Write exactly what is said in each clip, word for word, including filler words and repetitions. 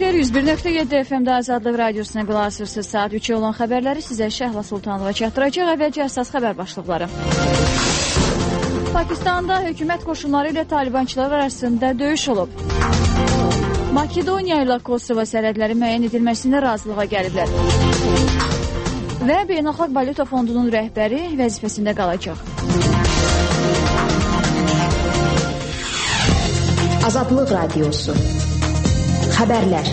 xeyir, yüz bir nöqtə yeddi F M-də Azadlıq Radiosuna qulaq asırsınız. Saat üçə olan xəbərləri sizə Şəhla Sultanova çatdıracaq. Əvvəlcə əsas xəbər başlıqları. Pakistanda hökumət qoşunları ilə Talibançılar arasında döyüş olub. Makedoniya ilə Kosovo sərhədləri müəyyən edilməsində razılığa gəliblər. Və Beynəlxalq Valyuta Fondunun rəhbəri vəzifəsində qalacaq. Azadlıq Radiosu. Xəbərlər.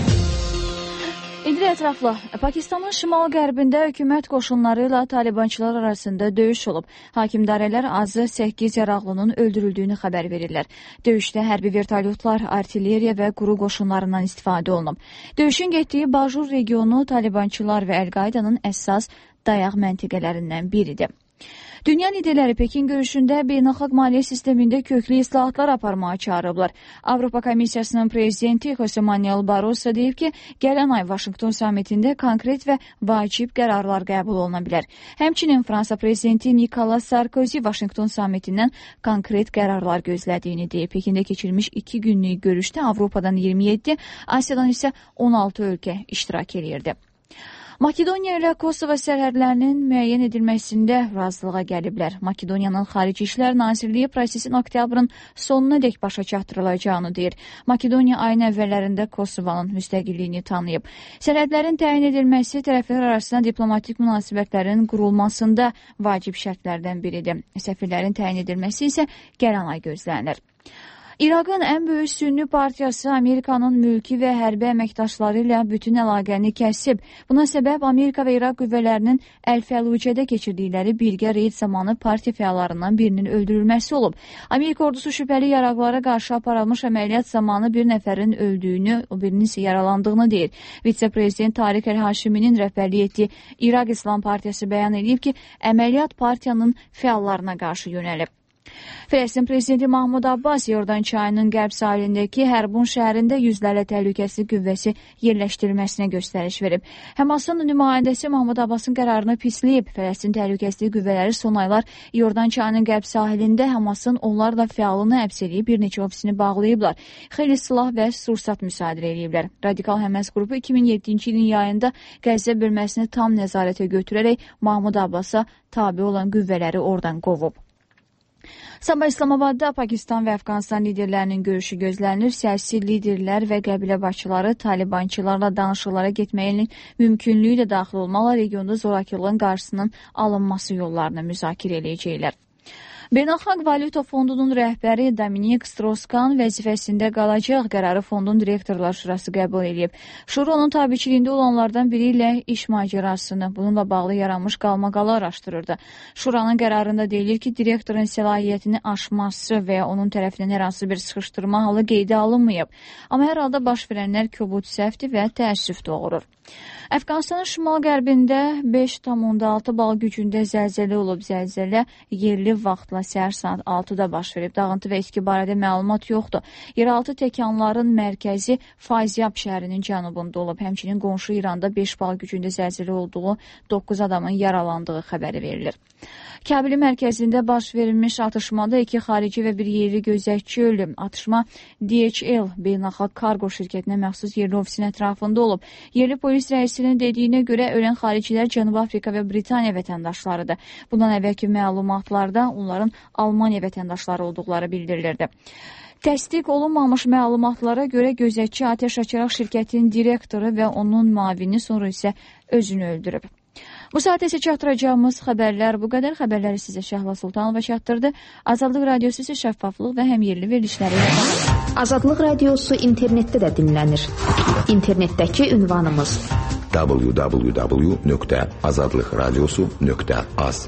İndi ətraflı. Pakistanın şimal-qərbində hökumət qoşunları ilə Talibançılar arasında döyüş olub. Hakimdarələr azı səkkiz yaraqlının öldürüldüyünü xəbər verirlər. Döyüşdə hərbi vertolyotlar, artilleriya və quru qoşunlarından istifadə olunub. Döyüşün getdiyi Bajur regionu Talibançılar və Əl-Qaidanın əsas dayaq məntiqələrindən biridir. Dünya liderləri Pekin görüşündə beynəlxalq maliyyə sistemində köklü islahatlar aparmağa çağırıblar. Avropa Komissiyasının prezidenti Jose Manuel Barroso deyib ki, gələn ay Vaşinqton samitində konkret və vacib qərarlar qəbul oluna bilər. Həmçinin Fransa prezidenti Nicolas Sarkozy Vaşinqton samitindən konkret qərarlar gözlədiyini deyib. Pekində keçirilmiş iki günlük görüşdə Avropadan iyirmi yeddi, Asiyadan isə on altı ölkə iştirak edirdi. Makedoniya ilə Kosovo sərhədlərinin müəyyən edilməsində razılığa gəliblər. Makedoniyanın Xarici İşlər Nazirliyi prosesin oktyabrın sonuna dək başa çatdırılacağını deyir. Makedoniya ayın əvvəllərində Kosovanın müstəqilliyini tanıyıb. Sərhədlərin təyin edilməsi tərəflər arasında diplomatik münasibətlərin qurulmasında vacib şərtlərdən biridir. Səfirlərin təyin edilməsi isə gələn ay gözlənilir. İraqın ən böyük sünni partiyası Amerikanın mülki və hərbi əməkdaşları ilə bütün əlaqəni kəsib. Buna səbəb Amerika və İraq qüvvələrinin Əl-Fəllucədə keçirdikləri birgə reyd zamanı partiya fəallarından birinin öldürülməsi olub. Amerika ordusu şübhəli yaraqlara qarşı aparılmış əməliyyat zamanı bir nəfərin öldüyünü, o birinin isə yaralandığını deyir. Vitse-prezident Tariq Əl-Haşiminin rəhbərlik etdiyi İraq İslam Partiyası bəyan edib ki, əməliyyat partiyanın fəallarına qarşı yönəlib. Fələstin prezidenti Mahmud Abbas Yordan çayının qərb sahilindəki Hərbun şəhərində yüzlərlə təhlükəsizlik qüvvəsi yerləşdirilməsinə göstəriş verib. Həmasın nümayəndəsi Mahmud Abbasın qərarını pisləyib. Fələstin təhlükəsizlik qüvvələri son aylar Yordan çayının qərb sahilində Həmasın onlarla fəalını həbs edib, bir neçə ofisini bağlayıblar. Xeyli silah və sursat müsadirə ediblər. Radikal Həmas qrupu iki min yeddinci ilin yayında Qəzza bölməsini tam nəzarətə götürərək Mahmud Abbasa tabe olan qüvvələri oradan qovub. Sabah İslamabadda Pakistan və Əfqanistan liderlərinin görüşü gözlənilir. Siyasi liderlər və qəbilə başçıları Talibançılarla danışıqlara getməyin mümkünlüyü də daxil olmalı regionda zorakılığın qarşısının alınması yollarını müzakirə edəcəklər. Beynəlxalq Valyuta Fondunun rəhbəri Dominik Strauss-Kahn vəzifəsində qalacaq qərarı fondun direktorlar şurası qəbul edib. Şura onun tabiçiliyində olanlardan biri ilə iş macərasını, bununla bağlı yaranmış qalmaqalı araşdırırdı. Şuranın qərarında deyilir ki, direktorun səlahiyyətini aşması və ya onun tərəfindən hər hansı bir sıxışdırma halı qeydə alınmayıb. Amma hər halda baş verənlər kobud səhvdir və təəssüf doğurur. Əfqanistanın şimal-qərbində beş tam onda altı bal gücündə zəlzələ olub. Zəlzələ yerli vaxtla səhər saat altıda baş verib. Dağıntı və itki barədə məlumat yoxdur. Yeraltı təkanların mərkəzi Fazyab şəhərinin cənubunda olub. Həmçinin qonşu İranda beş bal gücündə zəlzələ olduğu, doqquz adamın yaralandığı xəbəri verilir. Kəbili mərkəzində baş verilmiş atışmada iki xarici və bir yerli gözətçi ölüb. Atışma D H L beynəlxalq kargo şirkətinə məxsus yerli ofisin ətrafında olub. Yerli polis rəisinin dediyinə görə ölən xaricilər Cənubi Afrika və Britaniya vətəndaşlarıdır. Bundan əvvəlki məlumatlarda onların Almaniya vətəndaşları olduqları bildirilirdi. Təsdiq olunmamış məlumatlara görə gözətçi atəş açaraq şirkətin direktoru və onun müavini, sonra isə özünü öldürüb. Bu saat isə çatdıracağımız xəbərlər bu qədər. Xəbərləri sizə Şəhla Sultanova çatdırdı. Azadlıq Radiosu isə şəffaflıq və həmyerli verilişləri ilə bağlı. Azadlıq Radiosu internetdə də dinlənir. İnternetdəki ünvanımız w w w nöqtə azadlıq radiosu nöqtə az.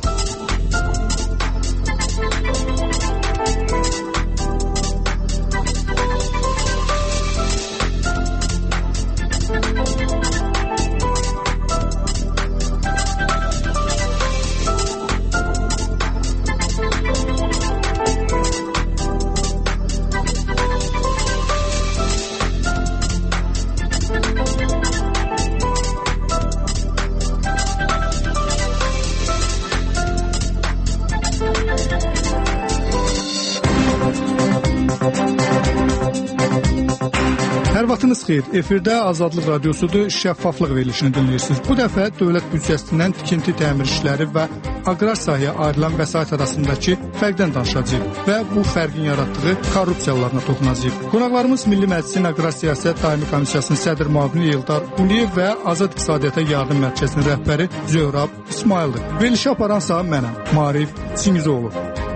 Sabahınız xeyir. Efirdə Azadlıq Radiosudur, şəffaflıq verilişini dinləyirsiniz. Bu dəfə dövlət büdcəsindən tikinti təmir işləri və aqrar sahəyə ayrılan vəsait arasındakı fərqdən danışacağıq və bu fərqin yaratdığı korrupsiyalarına toxunacağıq. Qonaqlarımız Milli Məclisin Aqrar Siyasət Daimi Komissiyasının sədr müavini Eldar Quliyev və Azad İqtisadiyyata Yardım Mərkəzinin rəhbəri Zöhrab İsmayıldır. Verilişi aparansa mənəm, Marif Çingizoğlu.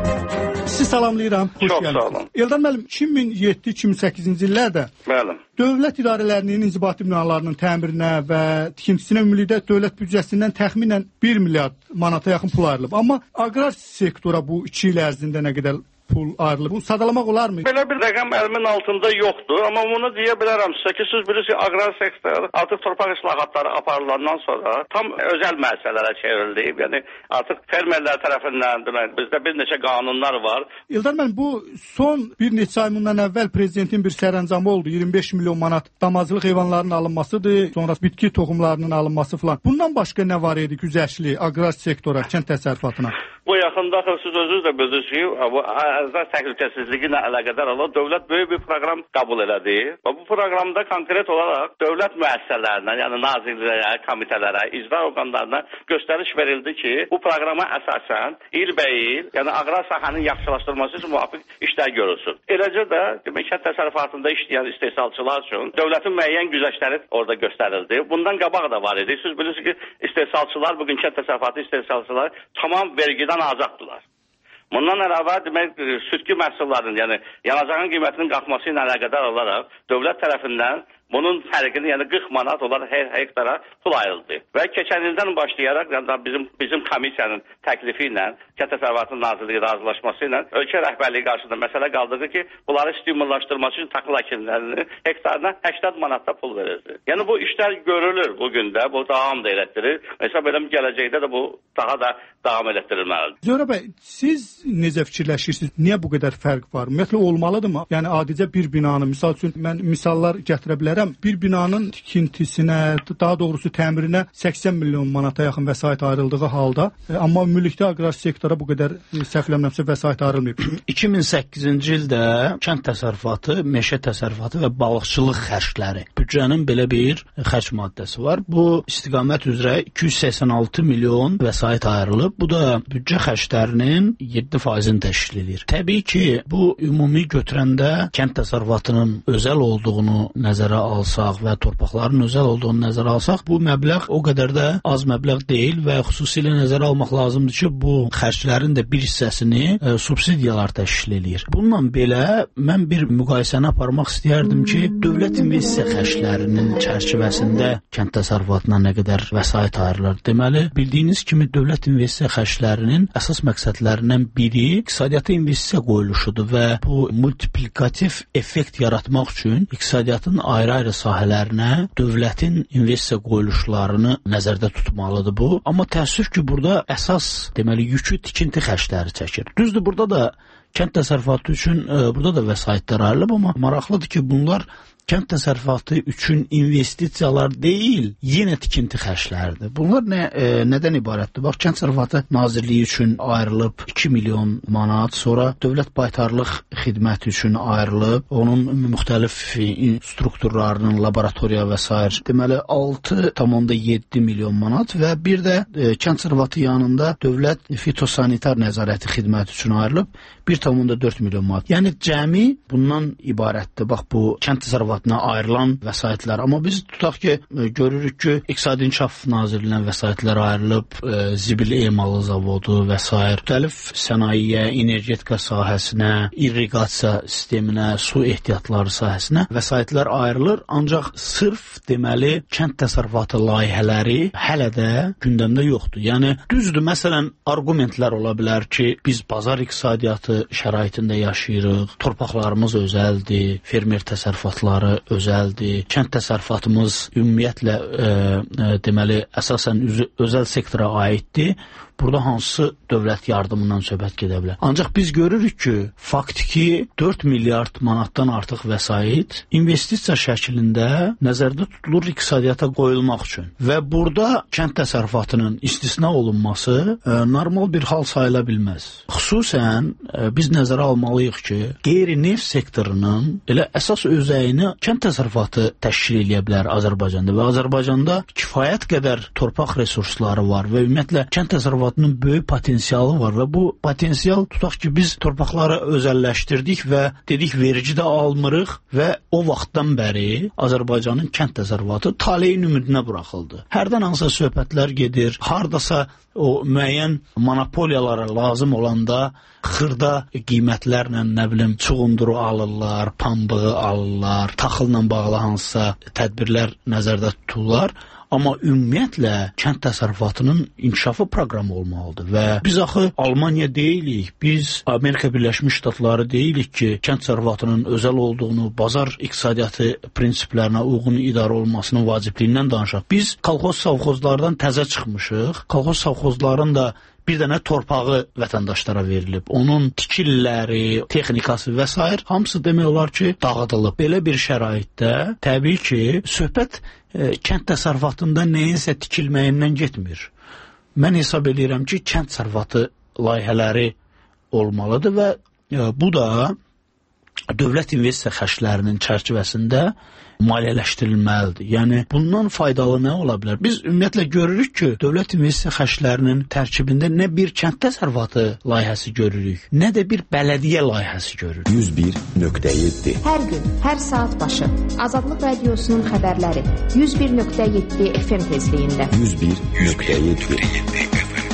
Sizi salamlayıram. Çox sağ olun. Eldar müəllim, iki min yeddi iki min səkkizinci illərdə Müəllim. dövlət idarələrinin inzibati binalarının təmirinə və tikintisinə ümumilikdə dövlət büdcəsindən təxminən bir milyard manata yaxın pul ayrılıb. Amma aqrar sektora bu iki il ərzində nə qədər pul ayrılıb? Bu sadalamaq olarmı? Belə bir rəqəm əlimin altında yoxdur, amma bunu deyə bilərəm sizə ki, siz bilirsiniz, aqrar sektor artıq torpaq islahatları aparılandan sonra tam özəl müəssisələrə çevrilib. Yəni artıq fermerlər tərəfindən demək, bizdə bir neçə qanunlar var. Eldar müəllim, bu son bir neçə ay bundan əvvəl prezidentin bir sərəncamı oldu. iyirmi beş milyon manat damazlıq heyvanlarının alınmasıdır, sonra bitki toxumlarının alınması falan. Bundan başqa nə var idi güzəştli aqrar sektora, kənd təsərrüfatına? Bu yaxında siz özünüz də bilirsiniz ki, bu ərzaq təhlükəsizliyi ilə əlaqədar olan dövlət böyük bir proqram qəbul elədi. Və bu proqramda konkret olaraq dövlət müəssisələrinə, yəni nazirlərə, komitələrə, icra orqanlarına göstəriş verildi ki, bu proqrama əsasən ilbəil, yəni aqrar sahənin yaxşılaşdırılması üçün müvafiq işlər görülsün. Eləcə də demək kənd təsərrüfatında işləyən istehsalçılar üçün dövlətin müəyyən güzəştləri orada göstərildi. Bundan qabaq da var idi. Siz bilirsiniz ki, istehsalçılar, bugün kənd təsərrüfatı istehsalçılar tamam vergidən azaddılar. Bundan əlavə demək südki məhsullarının, yəni yanacağın qiymətinin qalxması ilə əlaqədar olaraq dövlət tərəfindən bunun fərqini, yəni qırx manat olaraq hər hektara pul ayrıldı. Və keçən ildən başlayaraq yəni bizim bizim komissiyanın təklifi ilə, Kənd Təsərrüfatı Nazirliyi razılaşması ilə ölkə rəhbərliyi qarşısında məsələ qaldırdı ki, bunları stimullaşdırmaq üçün taxıl əkinlərini hektarına səksən manatda pul verirdi. Yəni bu işlər görülür bugün də, bu davam da elətdirir. Məsələn, belə gələcəkdə də bu daha da davam elətdirilməlidir. Zöhrab bəy, siz necə fikirləşirsiniz? Niyə bu qədər fərq var? Ümumiyyətlə olmalıdırmı? Yəni adicə bir binanı, misal üçün mən misallar gətirə bilərəm. Bir binanın tikintisinə, daha doğrusu təmirinə səksən milyon manata yaxın vəsait ayrıldığı halda, amma ümumilikdə aqrar sektora bu qədər səhvləmirəmsə vəsait ayrılmayıb. iki min səkkizinci ildə kənd təsərrüfatı, meşə təsərrüfatı və balıqçılıq xərcləri büdcənin belə bir xərc maddəsi var. Bu istiqamət üzrə iki yüz səksən altı milyon vəsait ayrılıb. Bu da büdcə xərclərinin yeddi faizini təşkil edir. Təbii ki, bu ümumi götürəndə kənd təsərrüfatının özəl olduğunu nəzərə alsaq və torpaqların özəl olduğunu nəzərə alsaq, bu məbləğ o qədər də az məbləğ deyil və xüsusilə nəzərə almaq lazımdır ki, bu xərclərin də bir hissəsini e, subsidiyalar təşkil edir. Bununla belə mən bir müqayisəni aparmaq istəyərdim ki, dövlət investisiya xərclərinin çərçivəsində kənd təsərrüfatına nə qədər vəsait ayrılır. Deməli, bildiyiniz kimi dövlət investisiya xərclərinin əsas məqsədlərindən biri iqtisadiyyata investisiya qoyuluşudur və bu multiplikativ effekt yaratmaq üçün iqtisadiyyatın ayrı-ayrı sahələrinə dövlətin investisiya qoyuluşlarını nəzərdə tutmalıdır bu. Amma təəssüf ki, burada əsas deməli yükü tikinti xərcləri çəkir. Düzdür, burada da kənd təsərrüfatı üçün e, burada da vəsaitlər ayrılıb, amma maraqlıdır ki, bunlar kənd təsərrüfatı üçün investisiyalar deyil, yenə tikinti xərcləridir. Bunlar nə, e, nədən ibarətdir? Bax, Kənd Təsərrüfatı Nazirliyi üçün ayrılıb iki milyon manat, sonra Dövlət Baytarlıq Xidməti üçün ayrılıb, onun müxtəlif strukturlarının, laboratoriya və s. deməli altı tam yeddi milyon manat və bir də e, Kənd Təsərrüfatı yanında Dövlət Fitosanitar Nəzarəti Xidməti üçün ayrılıb bir tam dörd milyon manat. Yəni cəmi bundan ibarətdir. Bax, bu Kənd Təsərrüfatı ayrılan vəsaitlər. Amma biz tutaq ki, görürük ki, İqtisadi İnkişaf Nazirliyindən vəsaitlər ayrılıb, e, zibil emalı zavodu və s. müxtəlif sənayeyə, energetika sahəsinə, irriqasiya sisteminə, su ehtiyatları sahəsinə vəsaitlər ayrılır. Ancaq sırf deməli kənd təsərrüfatı layihələri hələ də gündəmdə yoxdur. Yəni düzdür, məsələn, arqumentlər ola bilər ki, biz bazar iqtisadiyyatı şəraitində yaşayırıq, torpaqlarımız özəldir, fermer təsərrüfatları özəldir. Kənd təsərrüfatımız ümumiyyətlə e, e, deməli əsasən özəl sektora aiddir. burada hansı dövlət yardımından söhbət gedə bilər? Ancaq biz görürük ki, faktiki dörd milyard manatdan artıq vəsait investisiya şəklində nəzərdə tutulur iqtisadiyyata qoyulmaq üçün. Və burada kənd təsərrüfatının istisna olunması e, normal bir hal sayıla bilməz. Xüsusən e, biz nəzərə almalıyıq ki, qeyri-neft sektorunun elə əsas özəyini kənd təsərrüfatı təşkil edə bilər Azərbaycanda və Azərbaycanda kifayət qədər torpaq resursları var və ümumiyyətlə kənd təsərrüfatının böyük potensialı var və bu potensial tutaq ki, biz torpaqları özəlləşdirdik və dedik vergi də almırıq və o vaxtdan bəri Azərbaycanın kənd təsərrüfatı taleyin ümidinə buraxıldı. Hərdən hansısa söhbətlər gedir, hardasa o müəyyən monopoliyalara lazım olanda xırda qiymətlərlə, nə bilim, çuğunduru alırlar, pambığı alırlar, taxılla bağlı hansısa tədbirlər nəzərdə tuturlar. Amma ümumiyyətlə kənd təsərrüfatının inkişafı proqramı olmalıdır və biz axı Almaniya deyilik, biz Amerika Birləşmiş Ştatları deyilik ki, kənd təsərrüfatının özəl olduğunu, bazar iqtisadiyyatı prinsiplərinə uyğun idarə olmasının vacibliyindən danışaq. Biz kolxoz savxozlardan təzə çıxmışıq. Kolxoz savxozların da bir dənə torpağı vətəndaşlara verilib. Onun tikilləri, texnikası və s. hamısı demək olar ki, dağıdılıb. Belə bir şəraitdə təbii ki, söhbət e, kənd təsərrüfatında nəyinsə tikilməyindən getmir. Mən hesab edirəm ki, kənd təsərrüfatı layihələri olmalıdır və e, bu da dövlət investisiya xərclərinin çərçivəsində maliyyələşdirilməlidir. Yəni, bundan faydalı nə ola bilər? Biz ümumiyyətlə görürük ki, dövlət investisiya xərclərinin tərkibində nə bir kənd təsərrüfatı layihəsi görürük, nə də bir bələdiyyə layihəsi görürük. yüz bir nöqtə yeddi Hər gün, hər saat başı Azadlıq Radiosunun xəbərləri yüz bir nöqtə yeddi F M tezliyində. yüz bir nöqtə yeddi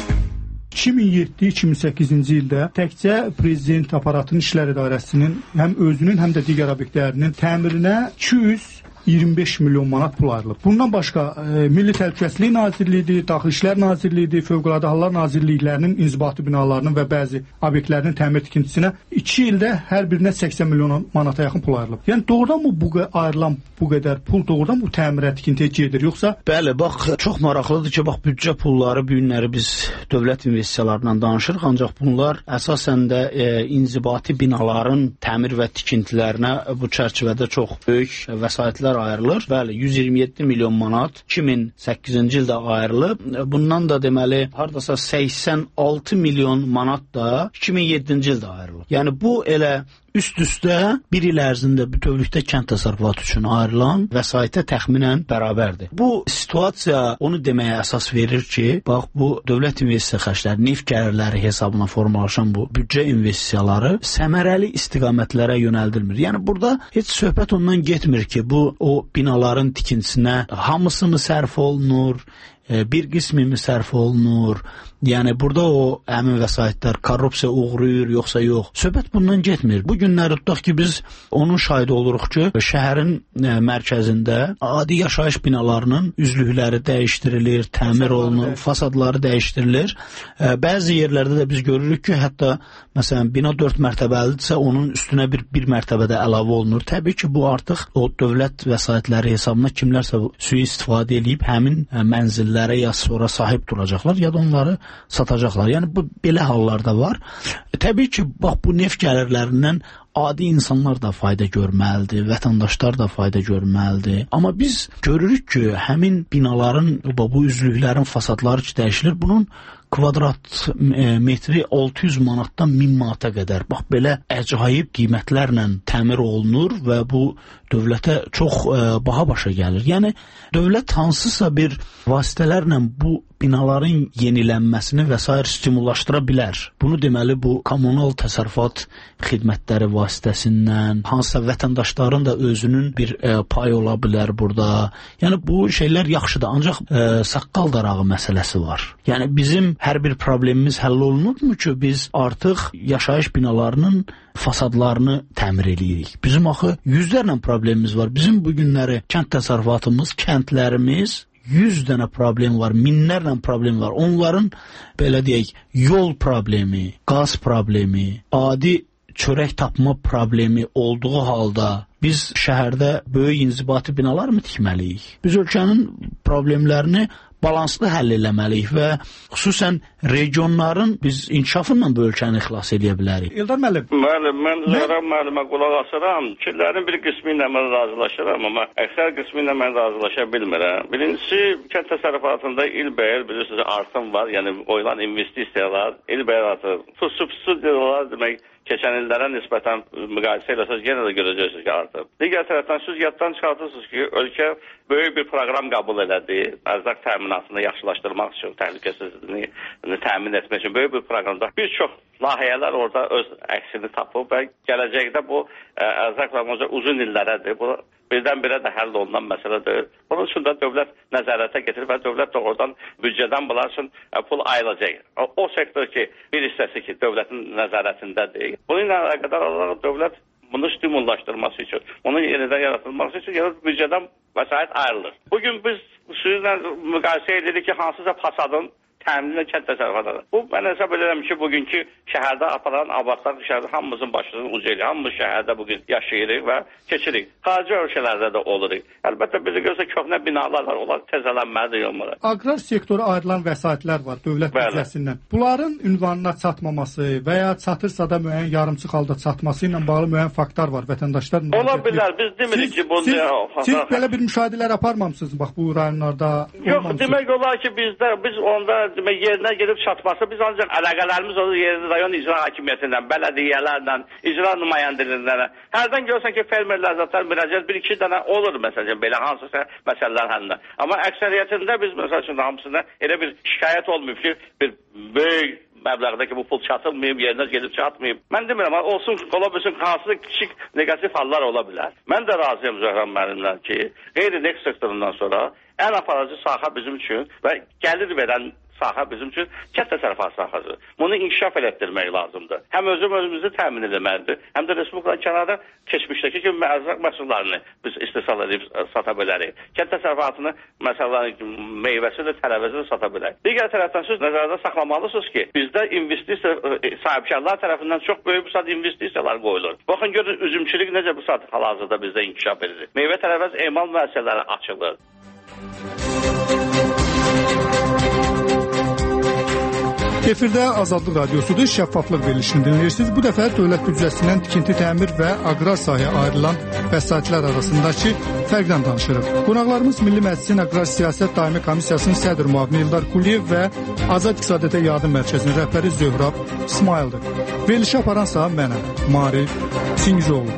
iki min yeddi iki min səkkizinci ildə təkcə prezident aparatının işlər idarəsinin həm özünün, həm də digər obyektlərinin təmirinə iki yüz iyirmi beş milyon manat pul ayrılıb. Bundan başqa e, Milli Təhlükəsizlik Nazirliyi, Daxili İşlər Nazirliyi, Fövqəladə Hallar Nazirliklərinin inzibati binalarının və bəzi obyektlərinin təmir tikintisinə iki ildə hər birinə səksən milyon manata yaxın pul ayrılıb. Yəni doğrudan mı bu ayrılan bu qədər pul doğrudan bu təmirə, tikintiyə gedir, yoxsa? Bəli, bax, çox maraqlıdır ki, bax, büdcə pulları bu günləri biz dövlət investisiyalarından danışırıq, ancaq bunlar əsasən də e, inzibati binaların təmir və tikintilərinə bu çərçivədə çox böyük vəsaitlər ayrılır. Bəli, yüz iyirmi yeddi milyon manat iki min səkkizinci ildə ayrılıb. Bundan da deməli, hardasa səksən altı milyon manat da iki min yeddinci ildə ayrılıb. Yəni bu elə üst-üstə bir il ərzində bütövlükdə kənd təsərrüfatı üçün ayrılan vəsaitə təxminən bərabərdir. Bu situasiya onu deməyə əsas verir ki, bax, bu dövlət investisiya xərcləri, neft gəlirləri hesabına formalaşan bu büdcə investisiyaları səmərəli istiqamətlərə yönəldilmir. Yəni burada heç söhbət ondan getmir ki, bu o binaların tikintisinə hamısı mı sərf olunur, bir qismi mi sərf olunur? Yəni burada o həmin vəsaitlər korrupsiya uğrayır, yoxsa yox. Söhbət bundan getmir. Bu günləri tutaq ki, biz onun şahidi oluruq ki, şəhərin ə, mərkəzində adi yaşayış binalarının üzlükləri dəyişdirilir, təmir olunur, fasadları dəyişdirilir. Ə, bəzi yerlərdə də biz görürük ki, hətta məsələn bina dörd mərtəbəlidirsə, onun üstünə bir, bir mərtəbədə əlavə olunur. Təbii ki, bu artıq o dövlət vəsaitləri hesabına kimlərsə sui-istifadə edib həmin ə, mənzillərə ya sonra sahib duracaqlar, ya da onları satacaqlar. Yəni bu belə hallarda var. E, təbii ki, bax bu neft gəlirlərindən adi insanlar da fayda görməlidir, vətəndaşlar da fayda görməlidir. Amma biz görürük ki, həmin binaların, bu üzlüklərin fasadları ki dəyişilir, bunun kvadrat e, metri altı yüz manatdan min manata qədər. Bax belə əcaib qiymətlərlə təmir olunur və bu dövlətə çox e, baha başa gəlir. Yəni dövlət hansısa bir vasitələrlə bu binaların yenilənməsini və s. stimullaşdıra bilər. Bunu deməli bu kommunal təsərrüfat xidmətləri vasitəsindən, hansısa vətəndaşların da özünün bir e, pay ola bilər burada. Yəni bu şeylər yaxşıdır, ancaq e, saqqal darağı məsələsi var. Yəni bizim hər bir problemimiz həll olunurmu ki, biz artıq yaşayış binalarının fasadlarını təmir edirik. Bizim axı yüzlərlə problemimiz var. Bizim bu günləri kənd təsərrüfatımız, kəndlərimiz yüz dənə problem var, minlərlə problem var. Onların, belə deyək, yol problemi, qaz problemi, adi çörək tapma problemi olduğu halda biz şəhərdə böyük inzibati binalar mı tikməliyik? Biz ölkənin problemlərini balanslı həll eləməliyik və xüsusən regionların biz inkişafınla bu ölkəni xilas edə bilərik. Eldar müəllim. Müəllim, mən Zəhra müəllimə qulaq asıram. Fikirlərin bir qismi ilə mən razılaşıram, amma əksər qismi ilə mən razılaşa bilmirəm. Birincisi, kənd təsərrüfatında ilbəil bilirsiniz artım var, yəni qoyulan investisiyalar ilbəil artır. Subsidiyalar demək keçən illərə nisbətən müqayisə eləsəz yenə də görəcəksiniz ki, artıb. Digər tərəfdən siz yaddan çıxartırsınız ki, ölkə böyük bir proqram qəbul elədi. Ərzaq təminatını yaxşılaşdırmaq üçün, təhlükəsizliyini təmin etmək üçün böyük bir proqramda bir çox layihələr orada öz əksini tapıb və gələcəkdə bu ərzaq və uzun illərədir. Bu birdən-birə də həll olunan məsələdir. Bunun üçün də dövlət nəzarətə getirir və dövlət də oradan büdcədən bunlar üçün pul ayılacaq. O, o sektor ki, bir hissəsi ki, dövlətin nəzarətindədir. Bununla əlaqədar olaraq dövlət bunu stimullaşdırması üçün, onun yenidən yaratılması üçün yəni büdcədən vəsait ayrılır. Bugün biz sizinlə müqayisə edirik ki, hansısa fasadın təminlə kənd təsərrüfatı. Bu, mən hesab edirəm ki, bugünkü şəhərdə aparan abadlıq şəhərdə hamımızın başının ucu ilə, hamımız şəhərdə bugün yaşayırıq və keçirik. Xarici ölkələrdə də oluruq. Əlbəttə, bizi görsə köhnə binalar var, onlar təzələnməlidir olmalı. Aqrar sektora ayrılan vəsaitlər var dövlət büdcəsindən. Bunların ünvanına çatmaması və ya çatırsa da müəyyən yarımçıq halda çatması ilə bağlı müəyyən faktlar var vətəndaşlar. Ola bilər, biz demirik ki, bunu... Siz, siz belə bir müşahidələr aparmamısınız bax bu rayonlarda? Yox, demək olar ki, bizdə, biz onda demək, yerinə gedib çatması, biz ancaq əlaqələrimiz olur yerli rayon icra hakimiyyətindən, bələdiyyələrlə, icra nümayəndəliklərlə. Hərdən görürsən ki, fermerlər zaten müraciət bir iki dənə olur məsələn, belə hansısa məsələlər həllində. Amma əksəriyyətində biz məsəl üçün hamısında elə bir şikayət olmayıb ki, bir böyük məbləğdəki bu pul çatılmayıb, yerinə gedib çatmayıb. Mən demirəm, olsun, ola bilsin, hansısa kiçik negativ hallar ola bilər. Mən də razıyam Zəhra müəllimlə ki, qeyri-neft sektorundan sonra ən aparıcı sahə bizim üçün və gəlir verən sahə bizim üçün kənd təsərrüfatı sahəsi. Bunu inkişaf elətdirmək lazımdır. Həm özüm özümüzü təmin etməlidir, həm də Respublikanın kənarda keçmişdəki kimi ərzaq məhsullarını biz istehsal edib sata bilərik. Kənd təsərrüfatını, məsələn, meyvəsidir, tərəvəzidir sata bilərik. Digər tərəfdən siz nəzərdə saxlamalısınız ki, bizdə investisiya sahibkarlar tərəfindən çox böyük bir saat investisiyalar qoyulur. Baxın, görün, üzümçülük necə bu saat hal-hazırda bizdə inkişaf edilir. Meyvə tərəvəz emal müəssisələri açılır. Efirdə Azadlıq Radiosudur, şəffaflıq verilişini dinləyirsiniz. Bu dəfə dövlət büdcəsindən tikinti təmir və aqrar sahəyə ayrılan vəsaitlər arasındakı fərqdən danışırıq. Qonaqlarımız Milli Məclisin Aqrar Siyasət Daimi Komissiyasının sədr müavini İldar Quliyev və Azad İqtisadiyyata Yardım Mərkəzinin rəhbəri Zöhrab İsmayıldır. Verilişi aparansa mənəm, Marif Singizoğlu.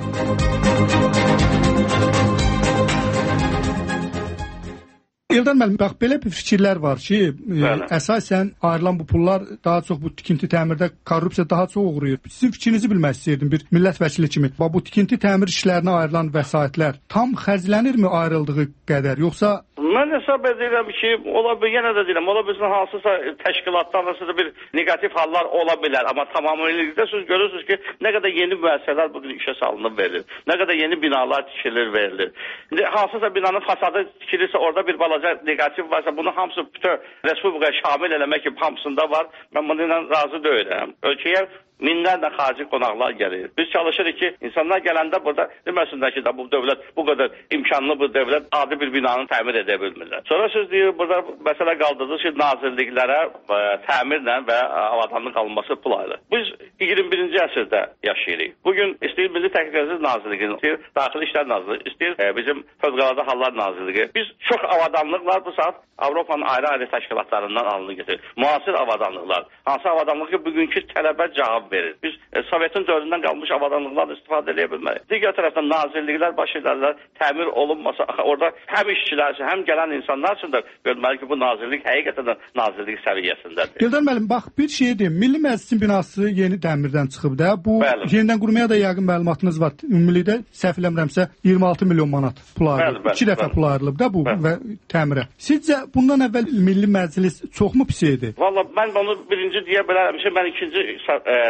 Eldar müəllim, bax, belə bir fikirlər var ki, e, əsasən ayrılan bu pullar daha çox bu tikinti təmirdə korrupsiya daha çox uğrayır. Sizin fikrinizi bilmək istəyirdim bir millət vəkili kimi. Bax, bu tikinti təmir işlərinə ayrılan vəsaitlər tam xərclənirmi ayrıldığı qədər, yoxsa... Mən hesab edirəm ki, ola bil, yenə də deyirəm, ola bilsin hansısa təşkilatdan hansısa bir negativ hallar ola bilər, amma tamamilə siz görürsünüz ki, nə qədər yeni müəssisələr bugün işə salınıb verilir, nə qədər yeni binalar tikilir, verilir. İndi hansısa binanın fasadı tikilirsə, orada bir balaca negativ varsa, bunu hamısı bütün Respublikaya şamil eləmək ki, hamısında var, mən bununla razı deyirəm. Ölkəyə minlərlə xarici qonaqlar gəlir. Biz çalışırıq ki, insanlar gələndə burada deməsinlər ki, da bu dövlət bu qədər imkanlı bu dövlət adi bir binanı təmir edə bilmirlər. Sonra siz deyir, burada məsələ qaldırdınız ki, nazirliklərə ə, təmirlə və avadanlıq alınması pul ayrılır. Biz iyirmi birinci əsrdə yaşayırıq. Bugün istəyir Milli Təhlükəsizlik Nazirliyi, istəyir Daxili İşlər Nazirliyi, istəyir ə, bizim Fövqəladə Hallar Nazirliyi. Biz çox avadanlıqlar bu saat Avropanın ayrı-ayrı təşkilatlarından alınır getirir. Müasir avadanlıqlar. Hansı avadanlıq ki, bugünkü tələbə cavab verir. Biz e, Sovetin dövründən qalmış avadanlıqlarla istifadə edə bilmərik. Digər tərəfdən nazirliklər, baş idarələr təmir olunmasa, orada həm işçilər üçün, həm gələn insanlar üçün də görməli ki, bu nazirlik həqiqətən nazirlik səviyyəsindədir. Eldar müəllim, bax, bir şey deyim. Milli Məclisin binası yeni dəmirdən çıxıb da. Bu bəli, yenidən qurmaya da yəqin məlumatınız var. Ümumilikdə səhv eləmirəmsə iyirmi altı milyon manat pul ayrılıb. İki dəfə pul ayrılıb da bu bəli, və təmirə. Sizcə bundan əvvəl Milli Məclis çoxmu pis idi? Valla mən onu birinci deyə bilərəm ki, mən ikinci e,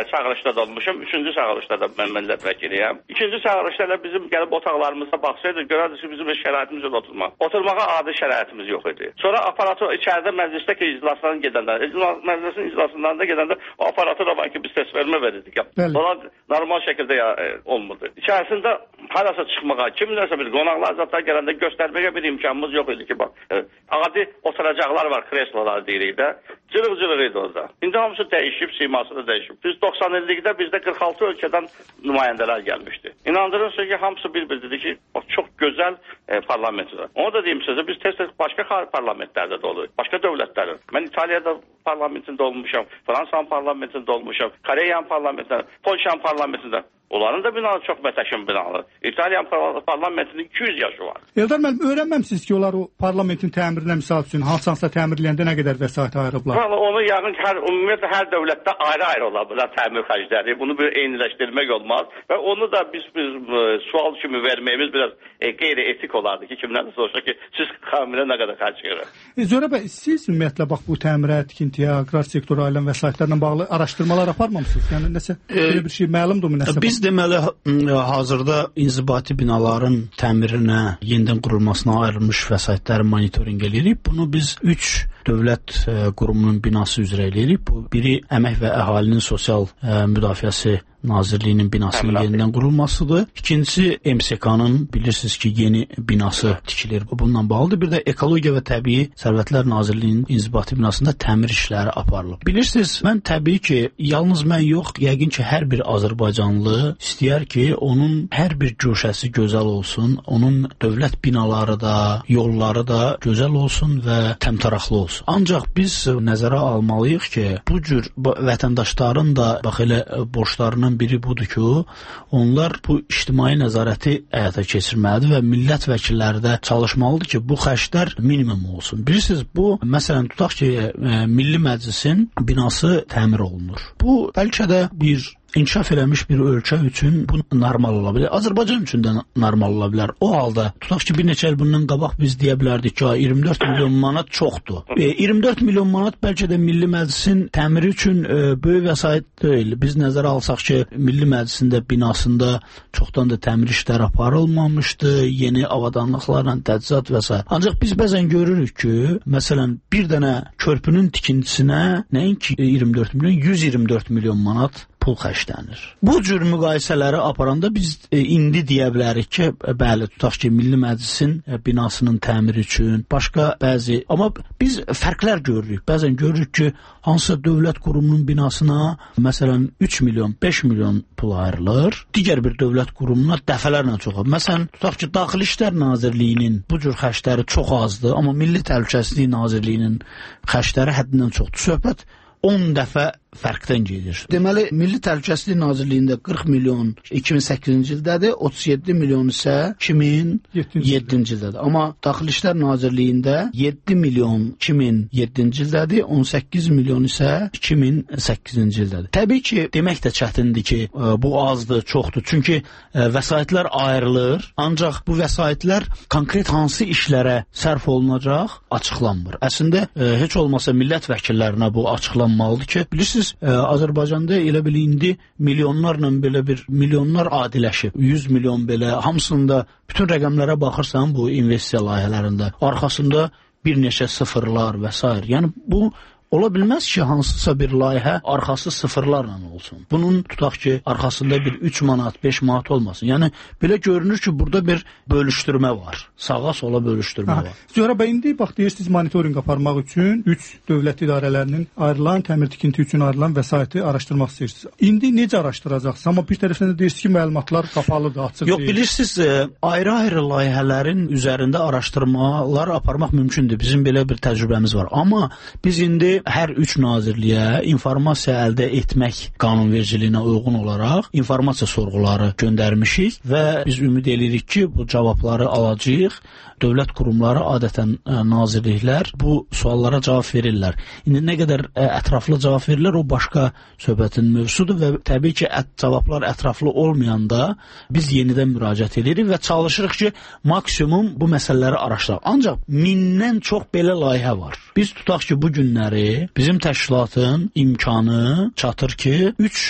çağırışda da olmuşum. Üçüncü çağırışda da mən millət vəkiliyəm. İkinci çağırışda da bizim gəlib otaqlarımızda baxsaydı, görərdik ki, bizim şəraitimiz yox oturmaq. Oturmağa adi şəraitimiz yox idi. Sonra aparatı içəridə məclisdə ki, iclasların gedəndə, məclisin iclasından da gedəndə o aparatı da var ki, biz təsvirmə verirdik. Onlar normal şəkildə ya, e, olmurdu. İçərisində harasa çıxmağa, kiminlərsə bir qonaqlar zatlar gələndə göstərməyə bir imkanımız yox idi ki, bax, e, adi oturacaqlar var, kreslolar deyirik də. Cırıq-cırıq idi orada. İndi hamısı dəyişib, siması da dəyişib. Biz doxsan illikdə bizdə qırx altı ölkədən nümayəndələr gəlmişdi. İnandırırsınız ki, hamısı bir-birdir ki, çox gözəl e, parlamentdir. Onu da deyim sizə, biz tez-tez başqa parlamentlərdə də olur, başqa dövlətlərin. Mən İtaliyada parlamentində olmuşam, Fransanın parlamentində olmuşam, Koreyanın parlamentində, Polşanın parlamentində. Onların da binaları çox mətəşin binaları. İtaliyan parlamentinin iki yüz yaşı var. Eldar müəllim, öyrənməmisiniz ki, onlar o parlamentin təmirinə misal üçün hansısa təmirləyəndə nə qədər vəsait ayırıblar? Valla onu yəqin hər, ümumiyyətlə hər dövlətdə ayrı-ayrı ola bilər təmir xərcləri. Bunu bir eyniləşdirmək olmaz və onu da biz, biz sual kimi verməyimiz biraz e, qeyri-etik olardı ki, kimdən də soruşaq ki, siz təmirə nə qədər xərc verir? E, Zöhrə bəy, siz ümumiyyətlə bax bu təmirə, tikintiyə, aqrar sektora ailən vəsaitlərlə bağlı araşdırmalar aparmamısınız? Yəni nəsə belə bir şey məlumdur mu nəsə? Biz deməli hazırda inzibati binaların təmirinə, yenidən qurulmasına ayrılmış vəsaitləri monitorinq edirik. Bunu biz üç dövlət e, qurumunun binası üzrə edirik. Bu biri Əmək və Əhalinin Sosial e, Müdafiəsi Nazirliyinin binasının yenidən qurulmasıdır. İkincisi M S K-nın bilirsiniz ki, yeni binası tikilir. Bununla bağlıdır. Bir də Ekologiya və Təbii Sərvətlər Nazirliyinin inzibati binasında təmir işləri aparılıb. Bilirsiniz, mən təbii ki, yalnız mən yox, yəqin ki, hər bir Azərbaycanlı istəyər ki, onun hər bir göşəsi gözəl olsun, onun dövlət binaları da, yolları da gözəl olsun və təmtəraqlı olsun. Ancaq biz nəzərə almalıyıq ki, bu cür vətəndaşların da bax elə borclarının biri budur ki, onlar bu ictimai nəzarəti həyata keçirməlidir və millət vəkilləri də çalışmalıdır ki, bu xərclər minimum olsun. Bilirsiniz, bu, məsələn, tutaq ki, Milli Məclisin binası təmir olunur. Bu, bəlkə də bir inkişaf eləmiş bir ölkə üçün bu normal ola bilər. Azərbaycan üçün də normal ola bilər. O halda, tutaq ki, bir neçə il bundan qabaq biz deyə bilərdik ki, iyirmi dörd milyon manat çoxdur. E, iyirmi dörd milyon manat bəlkə də Milli Məclisin təmiri üçün e, böyük vəsait deyil. Biz nəzərə alsaq ki, Milli Məclisin də binasında çoxdan da təmir işləri aparılmamışdı, yeni avadanlıqlarla təchizat və s. Ancaq biz bəzən görürük ki, məsələn, bir dənə körpünün tikintisinə nəinki iyirmi dörd milyon, yüz iyirmi dörd milyon manat pul xərclənir. Bu cür müqayisələri aparanda biz e, indi deyə bilərik ki, bəli, tutaq ki, Milli Məclisin e, binasının təmiri üçün, başqa bəzi, amma biz fərqlər görürük. Bəzən görürük ki, hansısa dövlət qurumunun binasına məsələn üç milyon, beş milyon pul ayrılır. Digər bir dövlət qurumuna dəfələrlə çox. Məsələn, tutaq ki, Daxili İşlər Nazirliyinin bu cür xərcləri çox azdır, amma Milli Təhlükəsizlik Nazirliyinin xərcləri həddindən çoxdur. Söhbət on dəfə fərqdən gedir. Deməli, Milli Təhlükəsizlik Nazirliyində qırx milyon iki min səkkizinci ildədir, otuz yeddi milyon isə iki min yeddinci ildədir. Amma Daxili İşlər Nazirliyində yeddi milyon iki min yeddinci ildədir, on səkkiz milyon isə iki min səkkizinci ildədir. Təbii ki, demək də çətindir ki, bu azdır, çoxdur. Çünki vəsaitlər ayrılır, ancaq bu vəsaitlər konkret hansı işlərə sərf olunacaq açıqlanmır. Əslində, heç olmasa millət vəkillərinə bu açıqlanmalıdır ki, bilirsiniz, Azərbaycanda elə bil indi milyonlarla belə bir milyonlar adiləşib. yüz milyon belə, hamısında bütün rəqəmlərə baxırsan bu investisiya layihələrində, arxasında bir neçə sıfırlar və s. Yəni bu ola bilməz ki, hansısa bir layihə arxası sıfırlarla olsun. Bunun tutaq ki, arxasında bir üç manat, beş manat olmasın. Yəni, belə görünür ki, burada bir bölüşdürmə var. Sağa sola bölüşdürmə ha, var. Zöhrə bəy, indi bax, deyirsiniz, monitorinq aparmaq üçün üç dövlət idarələrinin ayrılan, təmir tikinti üçün ayrılan vəsaiti araşdırmaq istəyirsiniz. İndi necə araşdıracaqsınız? Amma bir tərəfdən də deyirsiniz ki, məlumatlar qapalıdır, açıq Yox, deyil. Yox, bilirsiniz, ayrı-ayrı layihələrin üzərində araşdırmalar aparmaq mümkündür. Bizim belə bir təcrübəmiz var. Amma biz indi hər üç nazirliyə informasiya əldə etmək qanunvericiliyinə uyğun olaraq informasiya sorğuları göndərmişik və biz ümid edirik ki, bu cavabları alacağıq. Dövlət qurumları, adətən ə, nazirliklər bu suallara cavab verirlər. İndi nə qədər ə, ətraflı cavab verirlər, o başqa söhbətin mövzusudur və təbii ki, ət, cavablar ətraflı olmayanda biz yenidən müraciət edirik və çalışırıq ki, maksimum bu məsələləri araşdıraq. Ancaq mindən çox belə layihə var. Biz tutaq ki, bu günləri bizim təşkilatın imkanı çatır ki, üç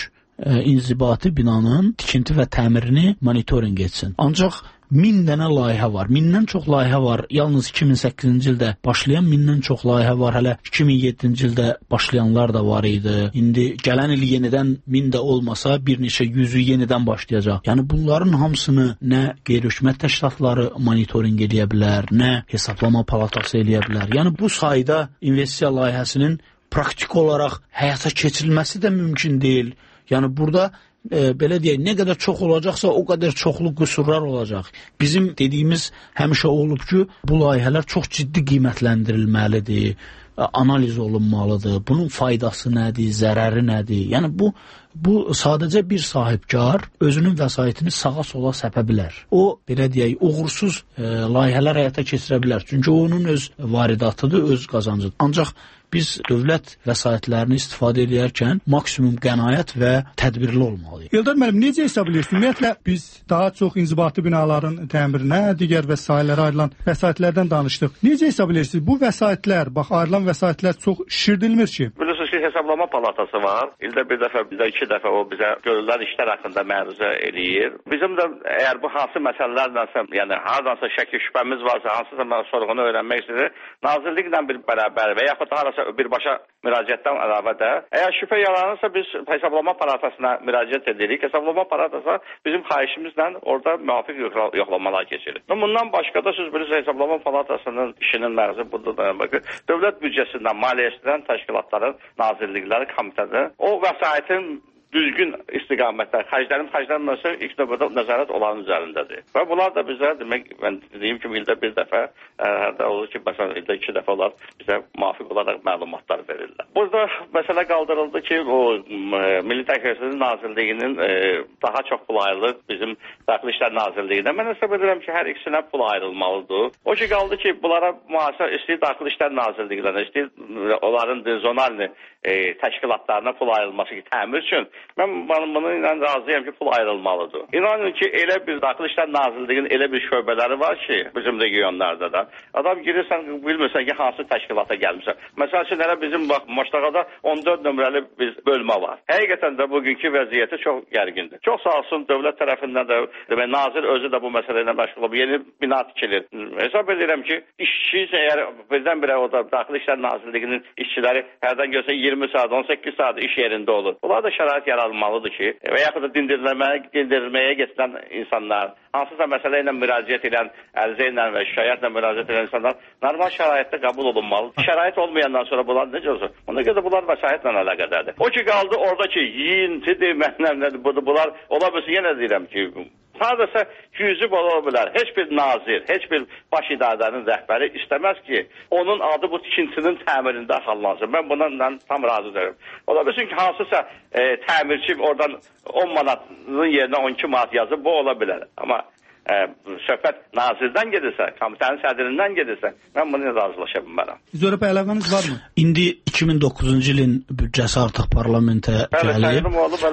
e, inzibati binanın tikinti və təmirini monitorinq etsin. Ancaq min dənə layihə var. Mindən çox layihə var. Yalnız iki min səkkizinci ildə başlayan mindən çox layihə var. Hələ iki min yeddinci ildə başlayanlar da var idi. İndi gələn il yenidən min də olmasa bir neçə yüzü yenidən başlayacaq. Yəni bunların hamısını nə qeyri-hökumət təşkilatları monitorinq edə bilər, nə hesablama palatası eləyə bilər. Yəni bu sayda investisiya layihəsinin praktik olaraq həyata keçirilməsi də mümkün deyil. Yəni burada E, belə deyək, nə qədər çox olacaqsa o qədər çoxlu qüsurlar olacaq. Bizim dediyimiz həmişə olub ki, bu layihələr çox ciddi qiymətləndirilməlidir, analiz olunmalıdır. Bunun faydası nədir, zərəri nədir? Yəni bu bu sadəcə bir sahibkar özünün vəsaitini sağa sola səpə bilər. O belə deyək, uğursuz e, layihələr həyata keçirə bilər. Çünki onun öz varidatıdır, öz qazancıdır. Ancaq biz dövlət vəsaitlərini istifadə edərkən maksimum qənaət və tədbirli olmalıyıq. Eldar müəllim, necə hesab edirsiniz? Ümumiyyətlə biz daha çox inzibati binaların təmirinə, digər vəsaitlərə ayrılan vəsaitlərdən danışdıq. Necə hesab edirsiniz? Bu vəsaitlər, bax ayrılan vəsaitlər çox şişirdilmir ki. Bilirsiniz ki, hesablama palatası var. İldə bir dəfə, bir də iki dəfə o bizə görülən işlər haqqında məruzə eləyir. Bizim də əgər bu hansı məsələlərdən, yəni hardansa şəkil şübhəmiz varsa, hansısa sorğunu öyrənmək istəyir, nazirliklə bir bərabər və yaxud harasa birbaşa müraciətdən əlavə də, əgər şübhə yaranırsa biz hesablama palatasına müraciət edirik. Hesablama palatası bizim xahişimizlə orada müvafiq yoxlamalar keçirir. Bundan başqa da siz bilirsiniz, hesablama palatasının işinin mərzi budur da, bakın, dövlət büdcəsindən maliyyələşdirən təşkilatların nazirlikləri komitədə o vəsaitin düzgün istiqamətlər, xərclərin xərclənməsi ilk növbədə nəzarət olan üzərindədir. Və bunlar da bizə, demək, mən dediyim kimi ildə bir dəfə, hərdə olur ki, məsələn, ildə iki dəfə olar bizə müvafiq olaraq məlumatlar verirlər. Burada məsələ qaldırıldı ki, o Milli Təhlükəsizlik Nazirliyinin e, daha çox pul ayrılır bizim Daxili İşlər Nazirliyinə. Mən hesab edirəm ki, hər ikisinə pul ayrılmalıdır. O ki, qaldı ki, bunlara müasir istəyir Daxili İşlər Nazirliyindən, istəyir onların zonalni e, təşkilatlarına pul ayrılması ki, təmir üçün. Mən bununla razıyam ki, pul ayrılmalıdır. İnanın ki, elə bir Daxili İşlər Nazirliyinin elə bir şöbələri var ki, bizim regionlarda da. Adam girirsən, bilmirsən ki, hansı təşkilata gəlmişsən. Məsəl üçün, elə bizim bax, Maştağada on dörd nömrəli bir bölmə var. Həqiqətən də bugünkü vəziyyəti çox gərgindir. Çox sağ olsun, dövlət tərəfindən də, demək, nazir özü də bu məsələ ilə məşğul olub, yeni bina tikilir. Hesab edirəm ki, işçi əgər birdən-birə o da Daxili İşlər Nazirliyinin işçiləri hərdən görsə iyirmi saat, on səkkiz saat iş yerində olur. Bunlar da şərait yaradılmalıdır ki, və yaxud da dindirilməyə, dindirilməyə getirilən insanlar, hansısa məsələ ilə müraciət edən, ərizə ilə və şikayətlə müraciət edən insanlar normal şəraitdə qəbul olunmalıdır. Şərait olmayandan sonra bunlar necə olsun? Ona görə də bunlar vəsaitlə əlaqədardır. O ki, qaldı oradakı yiyintidir, mənəmlədir, budur, bunlar ola bilsin, yenə deyirəm ki, sadəcə yüzü ola bilər. Heç bir nazir, heç bir baş idarənin rəhbəri istəməz ki, onun adı bu tikintinin təmirində xallansın. Mən bundan tam razı deyirəm. Ola bilsin ki, hansısa e, təmirçi oradan on manatın yerinə on iki manat yazıb, bu ola bilər. Amma e, söhbət nazirdən gedirsə, komitənin sədrindən gedirsə, mən bunu razılaşa bilmərəm. Zörəbə əlavəniz varmı? İndi iki min doqquzuncu ilin büdcəsi artıq parlamentə gəlib.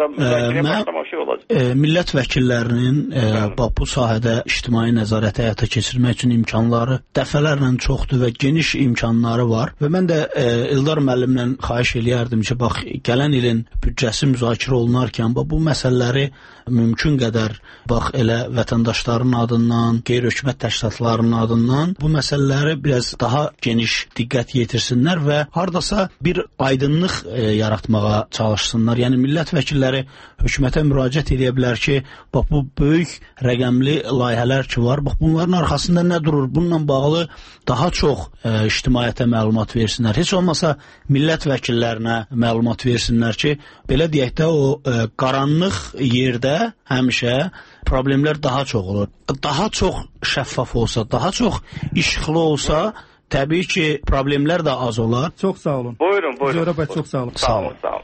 E, millət vəkillərinin e, bax, bu sahədə ictimai nəzarəti həyata keçirmək üçün imkanları dəfələrlə çoxdur və geniş imkanları var. Və mən də e, Eldar müəllimlə xahiş eləyərdim ki, bax, gələn ilin büdcəsi müzakirə olunarkən bax, bu məsələləri mümkün qədər bax, elə vətəndaşların adından, qeyri-hökumət təşkilatlarının adından bu məsələləri biraz daha geniş diqqət yetirsinlər və hardasa bir aydınlıq e, yaratmağa çalışsınlar. Yəni millət vəkilləri hökumətə müraciət edə bilər ki, bax bu böyük rəqəmli layihələr ki var, bax bunların arxasında nə durur? Bununla bağlı daha çox e, ictimaiyyətə məlumat versinlər. Heç olmasa millət vəkillərinə məlumat versinlər ki, belə deyək də o e, qaranlıq yerdə həmişə problemlər daha çox olur. Daha çox şəffaf olsa, daha çox işıqlı olsa, təbii ki, problemlər də az olar. Çox sağ olun. Buyurun, buyurun. Zörəbə, çox sağ olun. Sağ olun, sağ olun.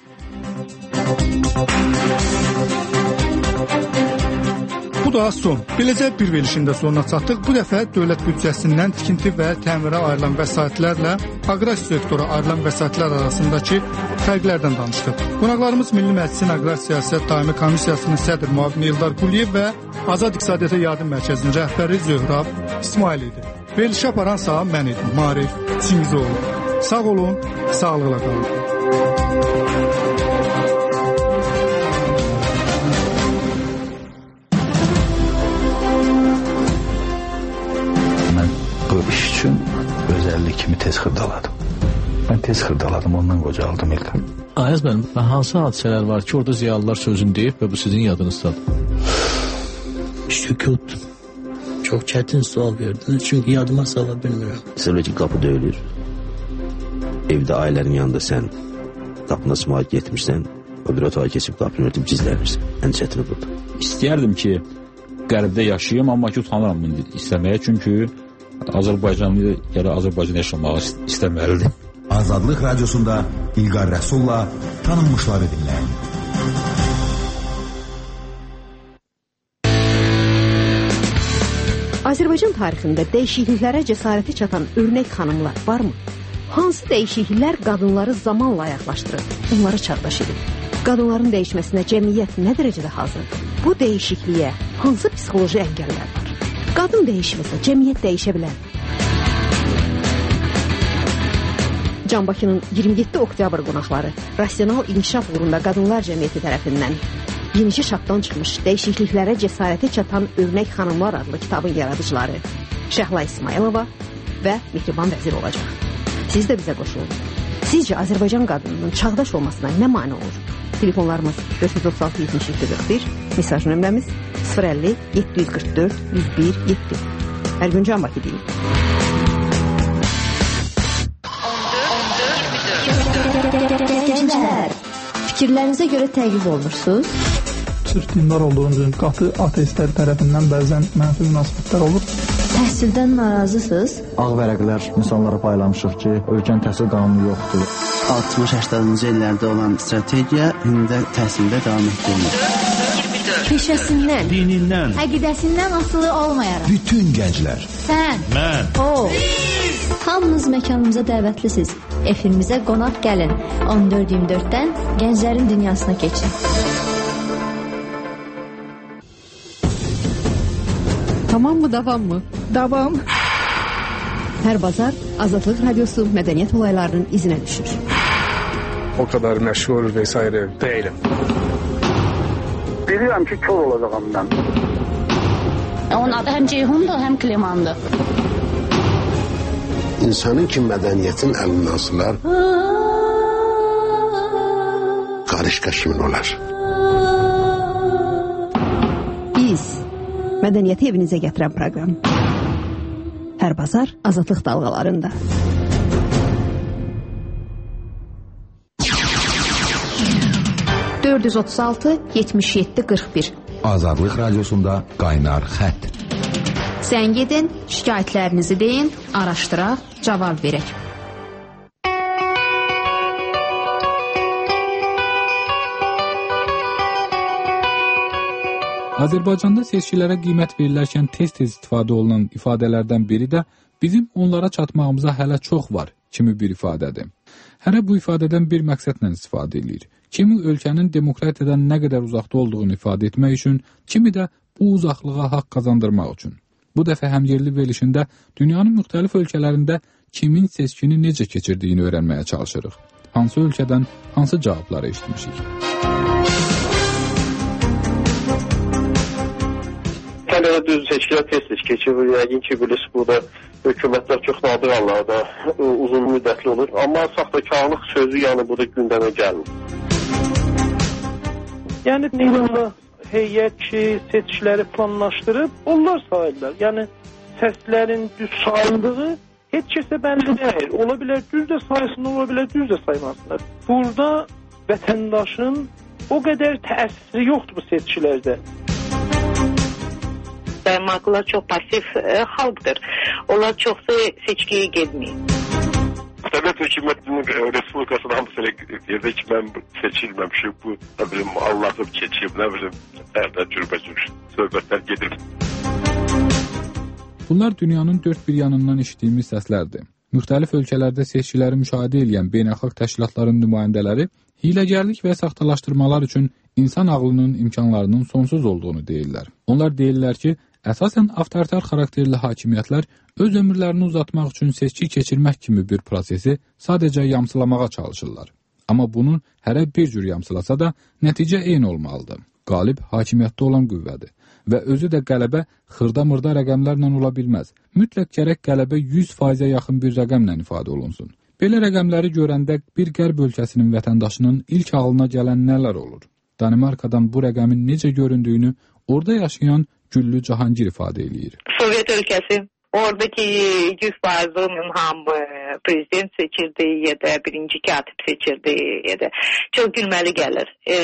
Bu da son. Beləcə bir verilişində sonuna çatdıq. Bu dəfə dövlət büdcəsindən tikinti və təmirə ayrılan vəsaitlərlə aqrar sektora ayrılan vəsaitlər arasındakı fərqlərdən danışdıq. Qonaqlarımız Milli Məclisin Aqrar Siyasət Daimi Komissiyasının sədr müavini Eldar Quliyev və Azad İqtisadiyyata Yardım Mərkəzinin rəhbəri Zöhrab İsmail idi. Verilişi aparan sağ mən idim, Marif Çingizoğlu. Sağ olun, sağlıqla qalın. xırdaladım. Mən tez xırdaladım, ondan qocaldım İlqar. Ayaz mənim, hansı hadisələr var ki, orada ziyalılar sözünü deyib və bu sizin yadınızdadır? Sükut. Çox çətin sual verdin, çünki yadıma sala bilmirəm. Sonra ki, qapı döyülür. Evdə ailənin yanında sən qapına sımaq getmişsən, o bir otağa keçib qapını örtüb gizlənirsən. Ən çətini budur. İstəyərdim ki, qərbdə yaşayayım, amma ki, utanıram bunu istəməyə, çünki Azərbaycanlı gələ Azərbaycan yaşamağı istəməlidir. Azadlıq Radiosunda İlqar Rəsulla tanınmışları dinləyin. Azərbaycan tarixində dəyişikliklərə cəsarəti çatan örnək xanımlar varmı? Hansı dəyişikliklər qadınları zamanla ayaqlaşdırır, onları çağdaş edir? Qadınların dəyişməsinə cəmiyyət nə dərəcədə hazırdır? Bu dəyişikliyə hansı psixoloji əngəllər var? Qadın dəyişməsə cəmiyyət dəyişə bilər. Can Bakının iyirmi yeddi oktyabr qonaqları rasional inkişaf uğrunda qadınlar cəmiyyəti tərəfindən yeniçi şapdan çıxmış dəyişikliklərə cəsarəti çatan örnək xanımlar adlı kitabın yaradıcıları Şəhla İsmailova və Mehriban Vəzir olacaq. Siz də bizə qoşulun. Sizcə Azərbaycan qadınının çağdaş olmasına nə mane olur? Telefonlarımız beş yüz otuz altı yetmiş yeddi qırx bir, mesaj nömrəmiz sıfır əlli yeddi yüz qırx dörd yüz bir yeddi. Hər gün Can Bakı deyil. Fikirlərinizə görə təqib olunursunuz? Sırf dindar olduğunuz üçün qatı ateistlər tərəfindən bəzən mənfi münasibətlər olur. Təhsildən narazısınız? Ağ vərəqlər insanlara paylamışıq ki, ölkən təhsil qanunu yoxdur. altmış səksəninci illərdə olan strategiya indi də təhsildə davam etdirilir. Peşəsindən, dinindən, əqidəsindən asılı olmayaraq. Bütün gənclər. Sən, mən, o. Hamınız məkanımıza dəvətlisiniz. Efimizə qonaq gəlin. on dörd iyirmi dörddən gənclərin dünyasına keçin. Tamam mı, davam mı? Davam. Hər bazar Azadlıq Radiosu mədəniyyət olaylarının izinə düşür. O kadar məşğul vesaire değilim. Bilirəm ki, kör olacağım mən. Onun adı həm Ceyhundur, həm Klimandır. İnsanın ki mədəniyyətin əlindən asılar, qarışqa kimin olar? Biz mədəniyyəti evinizə gətirən proqram. Hər bazar Azadlıq dalğalarında. dörd yüz otuz altı yetmiş yeddi qırx bir Azadlıq Radiosunda qaynar xətt. Sən gedin, şikayətlərinizi deyin, araşdıraq, cavab verək. Azərbaycanda seçkilərə qiymət verilərkən tez-tez istifadə olunan ifadələrdən biri də bizim onlara çatmağımıza hələ çox var kimi bir ifadədir. Hərə bu ifadədən bir məqsədlə istifadə edir. Kimi ölkənin demokratiyadan nə qədər uzaqda olduğunu ifadə etmək üçün, kimi də bu uzaqlığa haqq qazandırmaq üçün. Bu dəfə həmyerli verilişində dünyanın müxtəlif ölkələrində kimin seçkini necə keçirdiyini öyrənməyə çalışırıq. Hansı ölkədən hansı cavabları eşitmişik? Hələ düz seçkilər tez-tez keçirir. Yəqin ki, bilirsiniz, burada hökumətlər çox nadir hallarda uzun müddətli olur. Amma saxtakarlıq sözü yəni burada gündəmə gəlmir. Yəni neyinlə heyət ki, seçkiləri planlaşdırıb, onlar sayırlar. Yəni səslərin düz sayıldığı heç kəsə bəlli deyil. Ola bilər düz də saysın, ola bilər düz də saymasınlar. Burada vətəndaşın o qədər təsiri yoxdur bu seçkilərdə. Dayımarqlar çox pasif e, xalqdır. Onlar çoxsa seçkiyə getmir. Dövlət hökumətinin respublikasının hamısı yerdə ki, mən seçilməmişim, bu, nə bilim, Allah'ım keçib, nə bilim, əldə cürbəcür söhbətlər gedir. Bunlar dünyanın dörd bir yanından eşitdiyimiz səslərdir. Müxtəlif ölkələrdə seçkiləri müşahidə edən beynəlxalq təşkilatların nümayəndələri hiləgərlik və saxtalaşdırmalar üçün insan ağlının imkanlarının sonsuz olduğunu deyirlər. Onlar deyirlər ki, əsasən avtoritar xarakterli hakimiyyətlər öz ömürlərini uzatmaq üçün seçki keçirmək kimi bir prosesi sadəcə yamsılamağa çalışırlar. Amma bunun hərə bir cür yamsılasa da nəticə eyni olmalıdır. qalib hakimiyyətdə olan qüvvədir və özü də qələbə xırda-mırda rəqəmlərlə ola bilməz. Mütləq gərək qələbə yüz faizə yaxın bir rəqəmlə ifadə olunsun. Belə rəqəmləri görəndə bir qərb ölkəsinin vətəndaşının ilk ağlına gələn nələr olur? Danimarkadan bu rəqəmin necə göründüyünü orada yaşayan Güllü Cahangir ifadə eləyir. Sovyet ölkəsi. Oradaki yüz faizinin ham prezident seçildi ya da birinci katip seçildi ya da çok gülmeli gelir. Ee,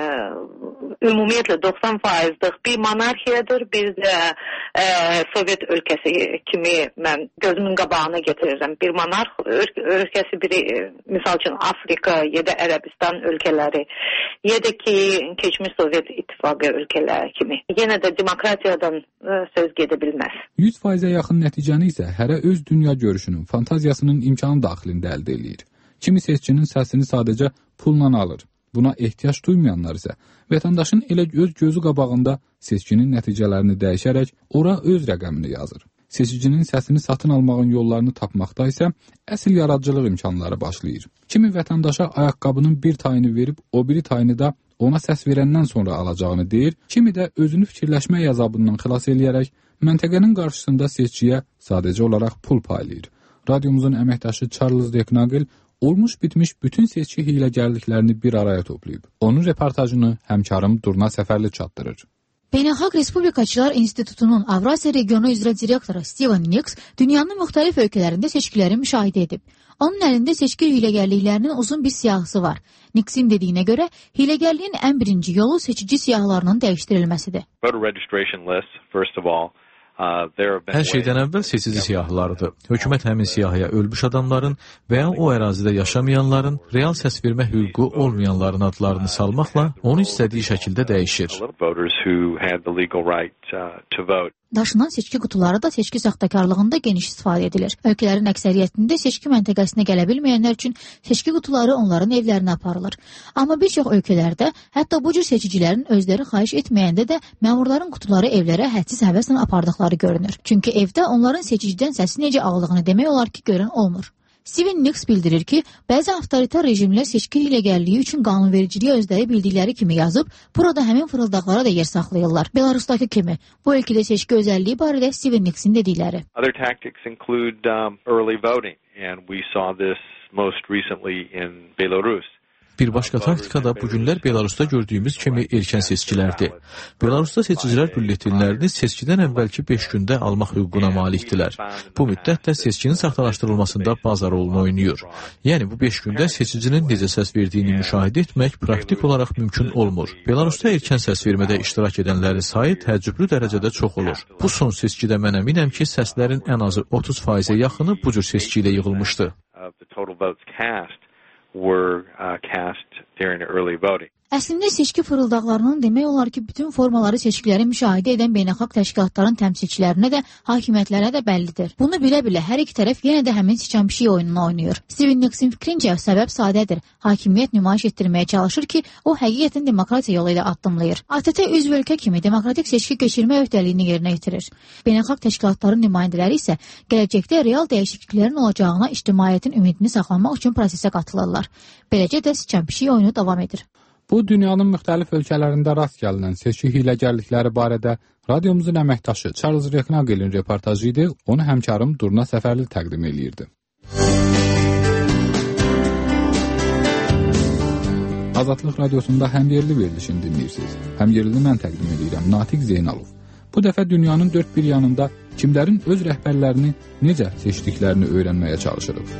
ümumiyyətlə doxsan faizlik bir monarxiyadır. Bir də e, Sovyet ölkəsi kimi mən gözümün qabağına getirirəm. Bir monarx ölkəsi biri misal üçün Afrika ya da Ərəbistan ölkələri ya da ki keçmiş Sovyet İttifaqı ölkələri kimi. Yenə də demokratiyadan e, söz gedə bilməz. yüz faizə yaxın nəticəni isə hərə öz dünya görüşünün, fantaziyasının imkanı daxilində əldə eləyir. Kimi seçicinin səsini sadəcə pulla alır. Buna ehtiyac duymayanlar isə vətəndaşın elə öz gözü qabağında seçkinin nəticələrini dəyişərək ora öz rəqəmini yazır. Seçicinin səsini satın almağın yollarını tapmaqda isə əsl yaradıcılıq imkanları başlayır. Kimi vətəndaşa ayaqqabının bir tayını verib o biri tayını da ona səs verəndən sonra alacağını deyir, kimi də özünü fikirləşmə əzabından xilas eləyərək məntəqənin qarşısında seçiciyə sadəcə olaraq pul paylayır. Radiomuzun əməkdaşı Charles Deknagel olmuş bitmiş bütün seçki hiləgərliklərini bir araya toplayıb. Onun reportajını həmkarım Durna Səfərli çatdırır. Beynəlxalq Respublikaçılar İnstitutunun Avrasiya regionu üzrə direktoru Steven Nix dünyanın müxtəlif ölkələrində seçkiləri müşahidə edib. Onun əlində seçki hiləgərliklərinin uzun bir siyahısı var. Nix'in dediyinə görə hiləgərliyin ən birinci yolu seçici siyahılarının dəyişdirilməsidir. Voter registration list, first of all. Hər şeydən əvvəl seçici siyahılarıdır. Hökumət həmin siyahıya ölmüş adamların və ya o ərazidə yaşamayanların, real səs vermə hüququ olmayanların adlarını salmaqla onu istədiyi şəkildə dəyişir. Daşınan seçki qutuları da seçki saxtakarlığında geniş istifadə edilir. Ölkələrin əksəriyyətində seçki məntəqəsinə gələ bilməyənlər üçün seçki qutuları onların evlərinə aparılır. Amma bir çox ölkələrdə hətta bu cür seçicilərin özləri xahiş etməyəndə də məmurların qutuları evlərə hədsiz həvəslə apardıqları görünür. Çünki evdə onların seçicidən səsi necə aldığını demək olar ki, görən olmur. Steven Nix bildirir ki, bəzi avtoritar rejimlər seçki hiləgərliyi üçün qanunvericiliyə özləri bildikləri kimi yazıb, burada həmin fırıldaqlara da yer saxlayırlar. Belarusdakı kimi. Bu ölkədə seçki özəlliyi barədə Steven Nix'in dedikləri. Other tactics include um, early voting, and we saw this most recently in Belarus. Bir başqa taktika da bu günlər Belarusda gördüyümüz kimi erkən seçkilərdir. Belarusda seçicilər bülletenlərini seçkidən əvvəlki beş gündə almaq hüququna malikdilər. Bu müddətdə seçkinin saxtalaşdırılmasında bazar rolunu oynayır. Yəni bu beş gündə seçicinin necə səs verdiyini müşahidə etmək praktik olaraq mümkün olmur. Belarusda erkən səs vermədə iştirak edənlərin sayı təəccüblü dərəcədə çox olur. Bu son seçkidə mən əminəm ki, səslərin ən azı otuz faizə yaxını bu cür seçki ilə yığılmışdı. were uh, cast during early voting. Əslində seçki fırıldaqlarının demək olar ki, bütün formaları seçkiləri müşahidə edən beynəlxalq təşkilatların təmsilçilərinə də, hakimiyyətlərə də bəllidir. Bunu bilə-bilə hər iki tərəf yenə də həmin sıçan pişik oyununu oynayır. Steven Nix'in fikrincə səbəb sadədir. Hakimiyyət nümayiş etdirməyə çalışır ki, o həqiqətən demokratiya yolu ilə addımlayır. A T T üzv ölkə kimi demokratik seçki keçirmə öhdəliyini yerinə yetirir. Beynəlxalq təşkilatların nümayəndələri isə gələcəkdə real dəyişikliklərin olacağına ictimaiyyətin ümidini saxlamaq üçün prosesə qatılırlar. Beləcə də sıçan pişik oyunu davam edir. Bu, dünyanın müxtəlif ölkələrində rast gəlinən seçki hiləgərlikləri barədə radiomuzun əməkdaşı Charles Reknagelin reportajı idi. Onu həmkarım Durna Səfərli təqdim eləyirdi. Azadlıq radiosunda həmyerli verilişini dinləyirsiniz. Həmyerlini mən təqdim edirəm, Natiq Zeynalov. Bu dəfə dünyanın dörd bir yanında kimlərin öz rəhbərlərini necə seçdiklərini öyrənməyə çalışırıq.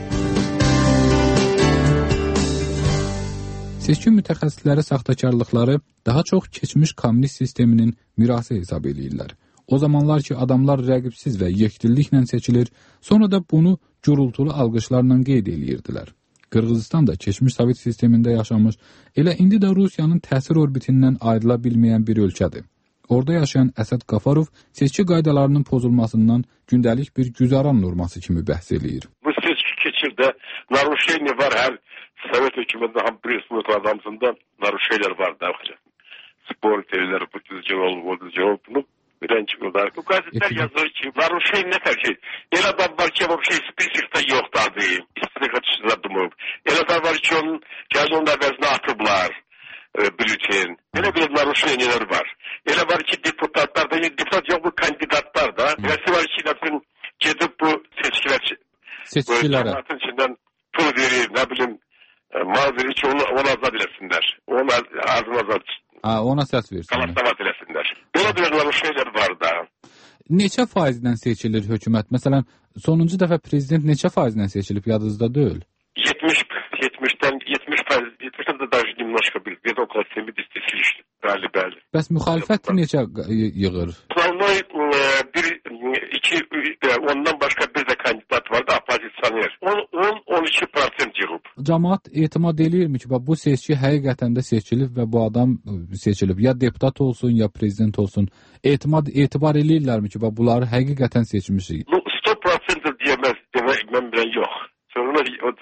Seçki mütəxəssisləri saxtakarlıqları daha çox keçmiş kommunist sisteminin mirası hesab edirlər. O zamanlar ki, adamlar rəqibsiz və yekdilliklə seçilir, sonra da bunu gürültülü alqışlarla qeyd edirdilər. Qırğızistan da keçmiş Sovet sistemində yaşamış, elə indi də Rusiyanın təsir orbitindən ayrıla bilməyən bir ölkədir. Orada yaşayan Əsəd Qafarov seçki qaydalarının pozulmasından gündəlik bir güzaran norması kimi bəhs eləyir. Bu seçki keçirdə naruşeniya var, hər Sovet hükümətində ham respublika adamsında naruşeniyalar var da. Spor televizor bu düzgün olub, o düzgün olub, bunu öğrenciler. Bu gazetler yazıyor ki, naruşeniya ne kadar şey. El adam var ki, bu şey spisikte yoktu adı. İstediği kaçıştılar bunu. El adam var ki, onun, geldi onun əvəzinə atıblar. bülten. Elə bir naruşeniyalar var. Elə var ki deputatlar da, deputat yok bu kandidatlar da. Eləsi var ki gedib bu seçkiler seçkilere içinden pul verir, ne bileyim mal verir ki onu, onu azad eləsinlər. Onu ağzını azad ha, ona ses versin. Kalastavat eləsinlər. Belə bir naruşeniyalar var da. Neçə faizdən seçilir hökumət? Məsələn, sonuncu dəfə prezident neçə faizdən seçilib, yadınızda deyil? yetmiş yetmişdən yetmiş faiz, yetmişdən de даже немножко bir, где-то около семьдесят тысяч. Bəli, bəli. Bəs müxalifət neçə yığır? Основной bir, iki, ondan başka bir de kandidat vardı, opozisyoner. on on iki prosent yığıb. Cəmaət etimad eləyirmi ki, bu seçki həqiqətən də seçilib və bu adam seçilib? Ya deputat olsun, ya prezident olsun. Etimad, etibar eləyirlərmi ki, bunları həqiqətən seçmişik? Bu yüz prosent diyemez, demək mən bilən yox. Sonra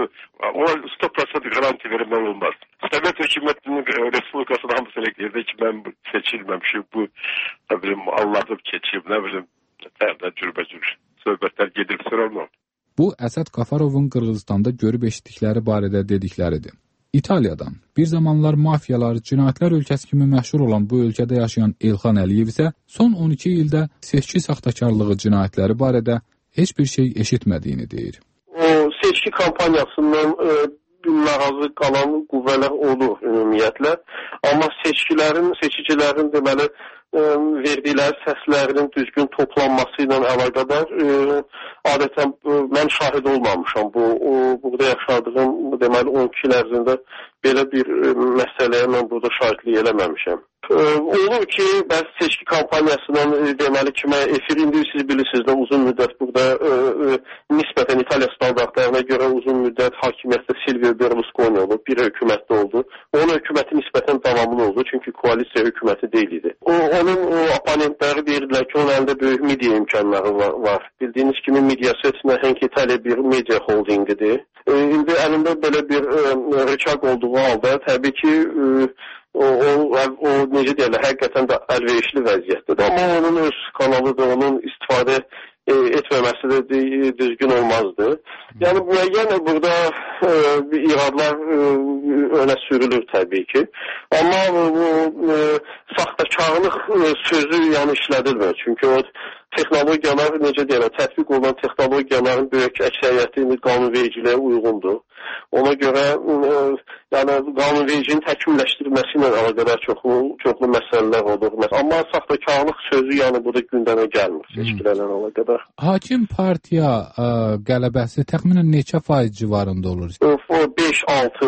o yüz prosent garanti vermem olmaz. Sovet hükümetinin Respublikası'nda hamısı elektriyede ki ben seçilmemişim. Bu ne bileyim Allah'ım keçiyim, ne bileyim nereden cürbəcür söhbətlər gedir sıralma. Bu Əsəd Qafarovun Qırğızstanda görüb eşitdikləri barədə dedikləridir. İtaliyadan bir zamanlar mafiyalar, cinayətlər ölkəsi kimi məşhur olan bu ölkədə yaşayan Elxan Əliyev isə son on iki ildə seçki saxtakarlığı cinayətləri barədə heç bir şey eşitmədiyini deyir. O seçki kampanyasından e, narazı qalan qüvvələr olur ümumiyyətlə. Amma seçkilərin, seçicilərin deməli e, verdikləri səslərinin düzgün toplanması ilə əlaqədar e, adətən e, mən şahid olmamışam. Bu o, burada yaşadığım deməli on iki il ərzində belə bir e, məsələyə mən burada şahidlik eləməmişəm. E, olur ki, bəzi seçki kampaniyasından e, deməli kimə efir indi siz bilirsiniz də uzun müddət burada e, e, nisbətən İtaliya standartlarına görə uzun müddət hakimiyyətdə Silvio Berlusconi olub, bir hökumətdə oldu. Onun hökuməti nisbətən davamlı oldu, çünki koalisiya hökuməti deyil idi. O, onun o, oponentləri deyirdilər ki, onun əlində böyük media imkanları var. var. Bildiyiniz kimi Mediaset nəhəng İtaliya bir media holdingidir. E, indi əlində belə bir e, rıçaq olduğu halda təbii ki e, O, o, o necə deyirlər, həqiqətən də əlverişli vəziyyətdir. Amma onun öz kanalıdır, onun istifadə e, etməməsi də düzgün olmazdı. Yəni müəyyən burada e, iradlar e, önə sürülür təbii ki. Amma bu e, saxtakarlıq e, sözü yəni işlədilmir. Çünki o texnologiyalar, necə deyirlər, tətbiq olunan texnologiyaların böyük əksəriyyəti qanunvericiliyə uyğundur. Ona görə e, yəni qanunvericinin təkmilləşdirilməsi ilə əlaqədar çoxlu, çoxlu məsələlər olur. Amma saxtakarlıq sözü yəni burada gündəmə gəlmir seçkilərlə əlaqədar. Hakim partiya ə, qələbəsi təxminən neçə faiz civarında olur? beş altı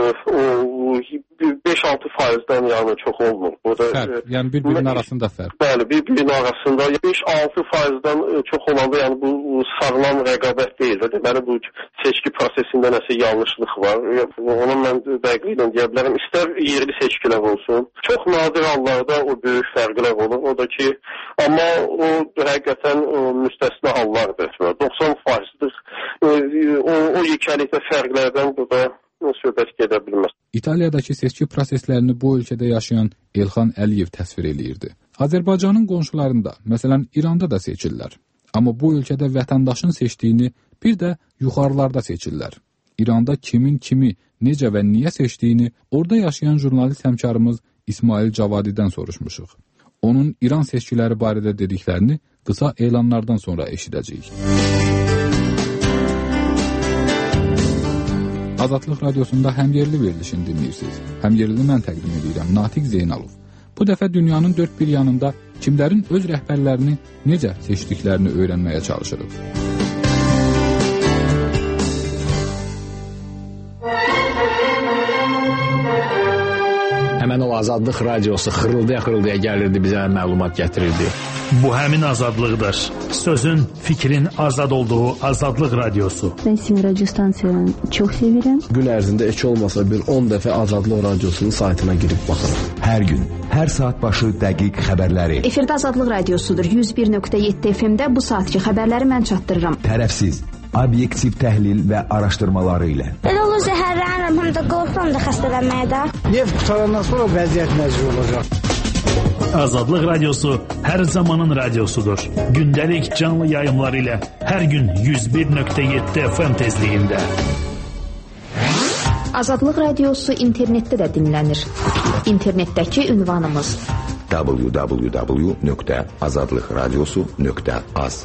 beş altı faizdən yəni çox olmur. Burada fərq, yəni bir-birinin arasında fərq. Bəli, bir-birinin arasında beş altı faizdən çox olanda yəni bu sağlam rəqabət deyil. Deməli bu seçki prosesində nəsə yanlışlıq var. Onu mən dəqiqliklə deyə bilərəm. İstər yerli seçkilər olsun. Çox nadir hallarda o böyük fərqlər olur. O da ki, amma o həqiqətən o, müstəsna hallardır. doxsan faizdir. O, o, o yekəlikdə fərqlərdən burada söhbət gedə bilməz. İtaliyadakı seçki proseslərini bu ölkədə yaşayan Elxan Əliyev təsvir eləyirdi. Azərbaycanın qonşularında, məsələn İranda da seçirlər. Amma bu ölkədə vətəndaşın seçdiyini bir də yuxarılarda seçirlər. İranda kimin kimi, necə və niyə seçdiyini orada yaşayan jurnalist həmkarımız İsmail Cavadidən soruşmuşuq. Onun İran seçkiləri barədə dediklərini qısa elanlardan sonra eşidəcəyik. Azadlıq Radiosunda həmyerli verilişini dinləyirsiniz. Həmyerli mən təqdim edirəm, Natiq Zeynalov. Bu dəfə dünyanın dörd bir yanında kimlərin öz rəhbərlərini necə seçdiklərini öyrənməyə çalışırıq. Həmən o Azadlıq Radiosu xırıldaya-xırıldaya gəlirdi, bizə məlumat gətirirdi. Bu həmin azadlıqdır. Sözün, fikrin azad olduğu Azadlıq Radiosu. Ben sizin radyo stansiyanı çox sevirəm. Gün ərzində heç olmasa bir on dəfə Azadlıq Radiosunun saytına girib baxırım. Hər gün, hər saat başı dəqiq xəbərləri. Efirdə Azadlıq Radiosudur. yüz bir nöqtə yeddi F M-də bu saatki xəbərləri mən çatdırıram. Tərəfsiz, obyektiv təhlil və araşdırmaları ilə. Elə olur zəhərlənirəm, həm də qorxuram da xəstələnməyə də. Neft qutarandan sonra vəziyyət necə olacaq? Azadlıq Radiosu hər zamanın radiosudur. Gündəlik canlı yayımlar ilə hər gün yüz bir nöqtə yeddi F M tezliyində. Azadlıq Radiosu internetdə də dinlənir. İnternetdəki ünvanımız w w w nöqtə azadlıq radiosu nöqtə az.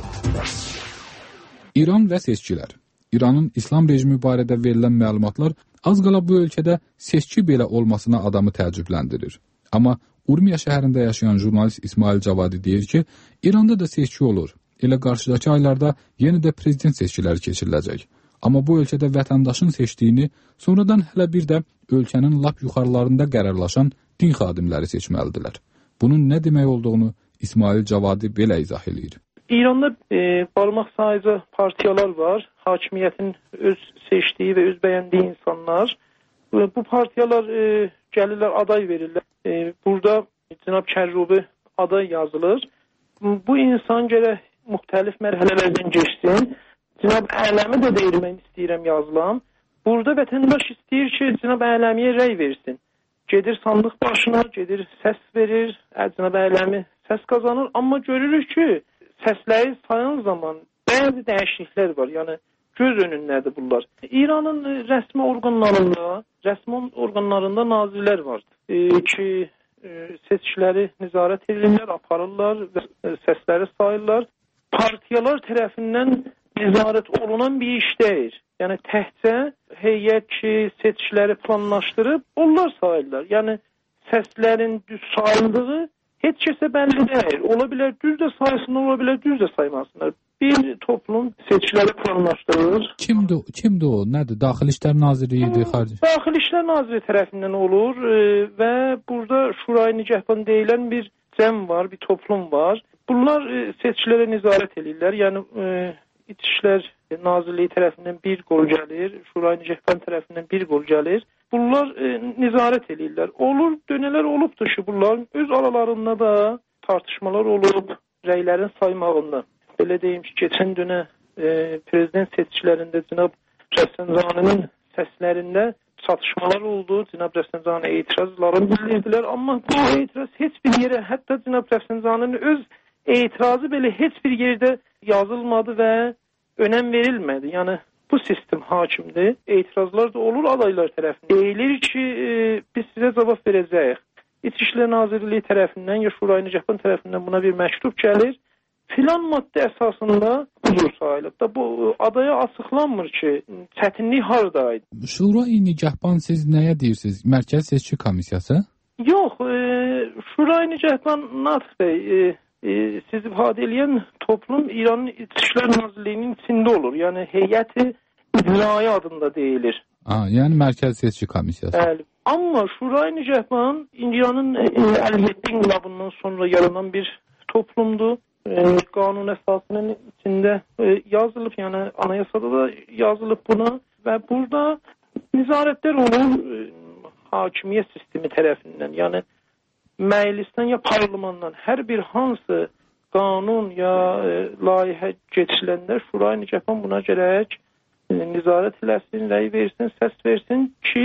İran və seçkilər. İranın İslam rejimi barədə verilən məlumatlar az qala bu ölkədə seçki belə olmasına adamı təəccübləndirir. Amma Urmiya şəhərində yaşayan jurnalist İsmail Cavadi deyir ki, İranda da seçki olur. Elə qarşıdakı aylarda yenə də prezident seçkiləri keçiriləcək. Amma bu ölkədə vətəndaşın seçdiyini, sonradan hələ bir də ölkənin lap yuxarılarında qərarlaşan din xadimləri seçməlidirlər. Bunun nə demək olduğunu İsmail Cavadi belə izah edir. İranda e, barmaq sayıcı partiyalar var. Hakimiyyətin öz seçdiyi və öz bəyəndiyi insanlar. E, bu partiyalar e, gəlirlər, aday verirlər. E, burada Cənab Kərrubi aday yazılır. Bu insan gərək müxtəlif mərhələlərdən keçsin. Cənab Ələmi də deyir, mən istəyirəm yazılam. Burada vətəndaş istəyir ki, Cənab Ələmiyə rəy versin. Gedir sandıq başına, gedir səs verir, Cənab Ələmi səs qazanır. Amma görürük ki, səsləri sayan zaman bəzi dəyişikliklər var. Yəni, göz önündədir bunlar. İranın rəsmi orqanlarında, rəsmi orqanlarında nazirlər var e, ki, e, seçkiləri nəzarət edirlər, aparırlar və səsləri sayırlar. Partiyalar tərəfindən nəzarət olunan bir iş deyil. Yəni təkcə heyət ki, seçkiləri planlaşdırıb, onlar sayırlar. Yəni səslərin düz sayıldığı heç kəsə bəlli deyil. Ola bilər düz də saysınlar, ola bilər düz də saymasınlar. Bir toplum seçkiləri planlaşdırır. Kimdir, kimdir o? Nədir? Daxili İşlər Nazirliyidir, xarici? Daxili İşlər Nazirliyi tərəfindən olur e, və burada Şurayı Nigahban deyilən bir cəm var, bir toplum var. Bunlar e, seçkilərə nəzarət edirlər. Yəni e, İçişlər Nazirliyi tərəfindən bir qol gəlir, Şurayı Nigahban tərəfindən bir qol gəlir. Bunlar e, nəzarət edirlər. Olur, dönələr olubdur ki, bunların öz aralarında da tartışmalar olub, rəylərin saymağında. Belə deyim ki, keçən dönə e, prezident seçkilərində Cənab Rəfsanjaninin səslərində çatışmalar oldu. Cənab Rəfsanjani etirazlarını bildirdilər. Amma bu etiraz heç bir yerə, hətta Cənab Rəfsanjaninin öz etirazı belə heç bir yerdə yazılmadı və önəm verilmədi. Yəni bu sistem hakimdir. Etirazlar da olur adaylar tərəfindən. Deyilir ki, e, biz sizə cavab verəcəyik. İçişlər Nazirliyi tərəfindən ya Şurayı Nigahban tərəfindən buna bir məktub gəlir. Filan maddə əsasında budur sayılıb da bu adaya açıqlanmır ki, çətinlik haradaydı. Şurayı Nigahban siz nəyə deyirsiniz? Mərkəzi Seçki Komissiyası? Yox, e, Şurayı Nigahban Natiq bəy, e, e, siz ifadə edən toplum İranın İçişlər Nazirliyinin içində olur. Yəni heyəti icraiyyə adında deyilir. Ha, yəni Mərkəzi Seçki Komissiyası. Bəli. Amma Şurayı Nigahban İranın e, əlli yeddi inqilabından sonra yaranan bir toplumdur. E, qanun əsasının içində e, yazılıb, yəni anayasada da yazılıb buna və burada nəzarətlər olur e, hakimiyyət sistemi tərəfindən. Yəni məclisdən ya parlamentdən hər bir hansı qanun ya e, layihə keçiləndə Şurayı Nigahban buna gərək e, nəzarət eləsin, rəy versin, səs versin ki,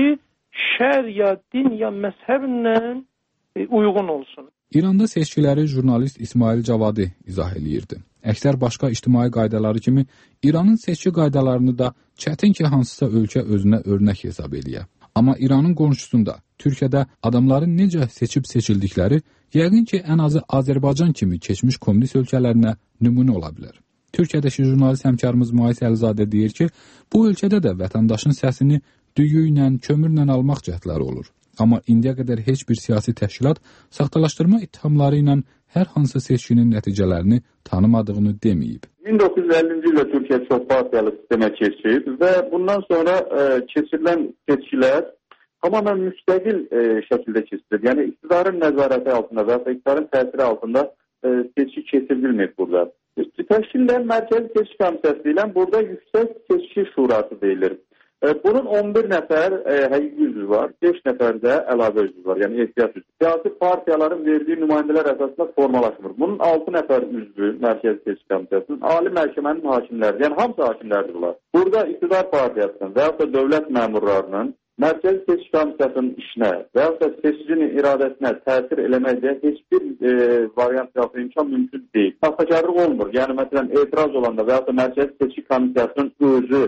şər ya din ya məzhəblə e, uyğun olsun. İranda seçkiləri jurnalist İsmail Cavadi izah eləyirdi. Əksər başqa ictimai qaydaları kimi İranın seçki qaydalarını da çətin ki, hansısa ölkə özünə örnək hesab eləyə. Amma İranın qonşusunda, Türkiyədə adamların necə seçib seçildikləri yəqin ki, ən azı Azərbaycan kimi keçmiş kommunist ölkələrinə nümunə ola bilər. Türkiyədəki jurnalist həmkarımız Müais Əlizadə deyir ki, bu ölkədə də vətəndaşın səsini düyü ilə, kömürlə almaq cəhdləri olur. Amma indiyə qədər heç bir siyasi təşkilat saxtalaşdırma ittihamları ilə hər hansı seçkinin nəticələrini tanımadığını deməyib. min doqquz yüz əllinci ildə Türkiyə çox partiyalı sistemə keçib və bundan sonra e, keçirilən seçkilər tamamen müstəqil e, şəkildə keçirilir. Yəni iqtidarın nəzarəti altında və ya iqtidarın təsiri altında e, seçki keçirilmir burada. Təşkillə Mərkəzi Seçki Komissiyası ilə burada Yüksək Seçki Şurası deyilir. Bunun on bir nəfər e, həqiqi üzvü var, beş nəfər də əlavə üzvü var, yəni ehtiyat üzvü. Siyasi partiyaların verdiyi nümayəndələr əsasında formalaşmır. Bunun altı nəfər üzvü Mərkəzi Seçki Komissiyasının, Ali Məhkəmənin hakimləri, yəni hamısı hakimlərdir bunlar. Burada iqtidar partiyasının və ya da dövlət məmurlarının Mərkəzi Seçki Komissiyasının işinə və ya da seçicinin iradəsinə təsir eləməkdə heç bir e, variant yaxud imkan mümkün deyil. Saxtakarlıq olmur. Yəni, məsələn, etiraz olanda və ya da Mərkəzi Seçki Komissiyasının özü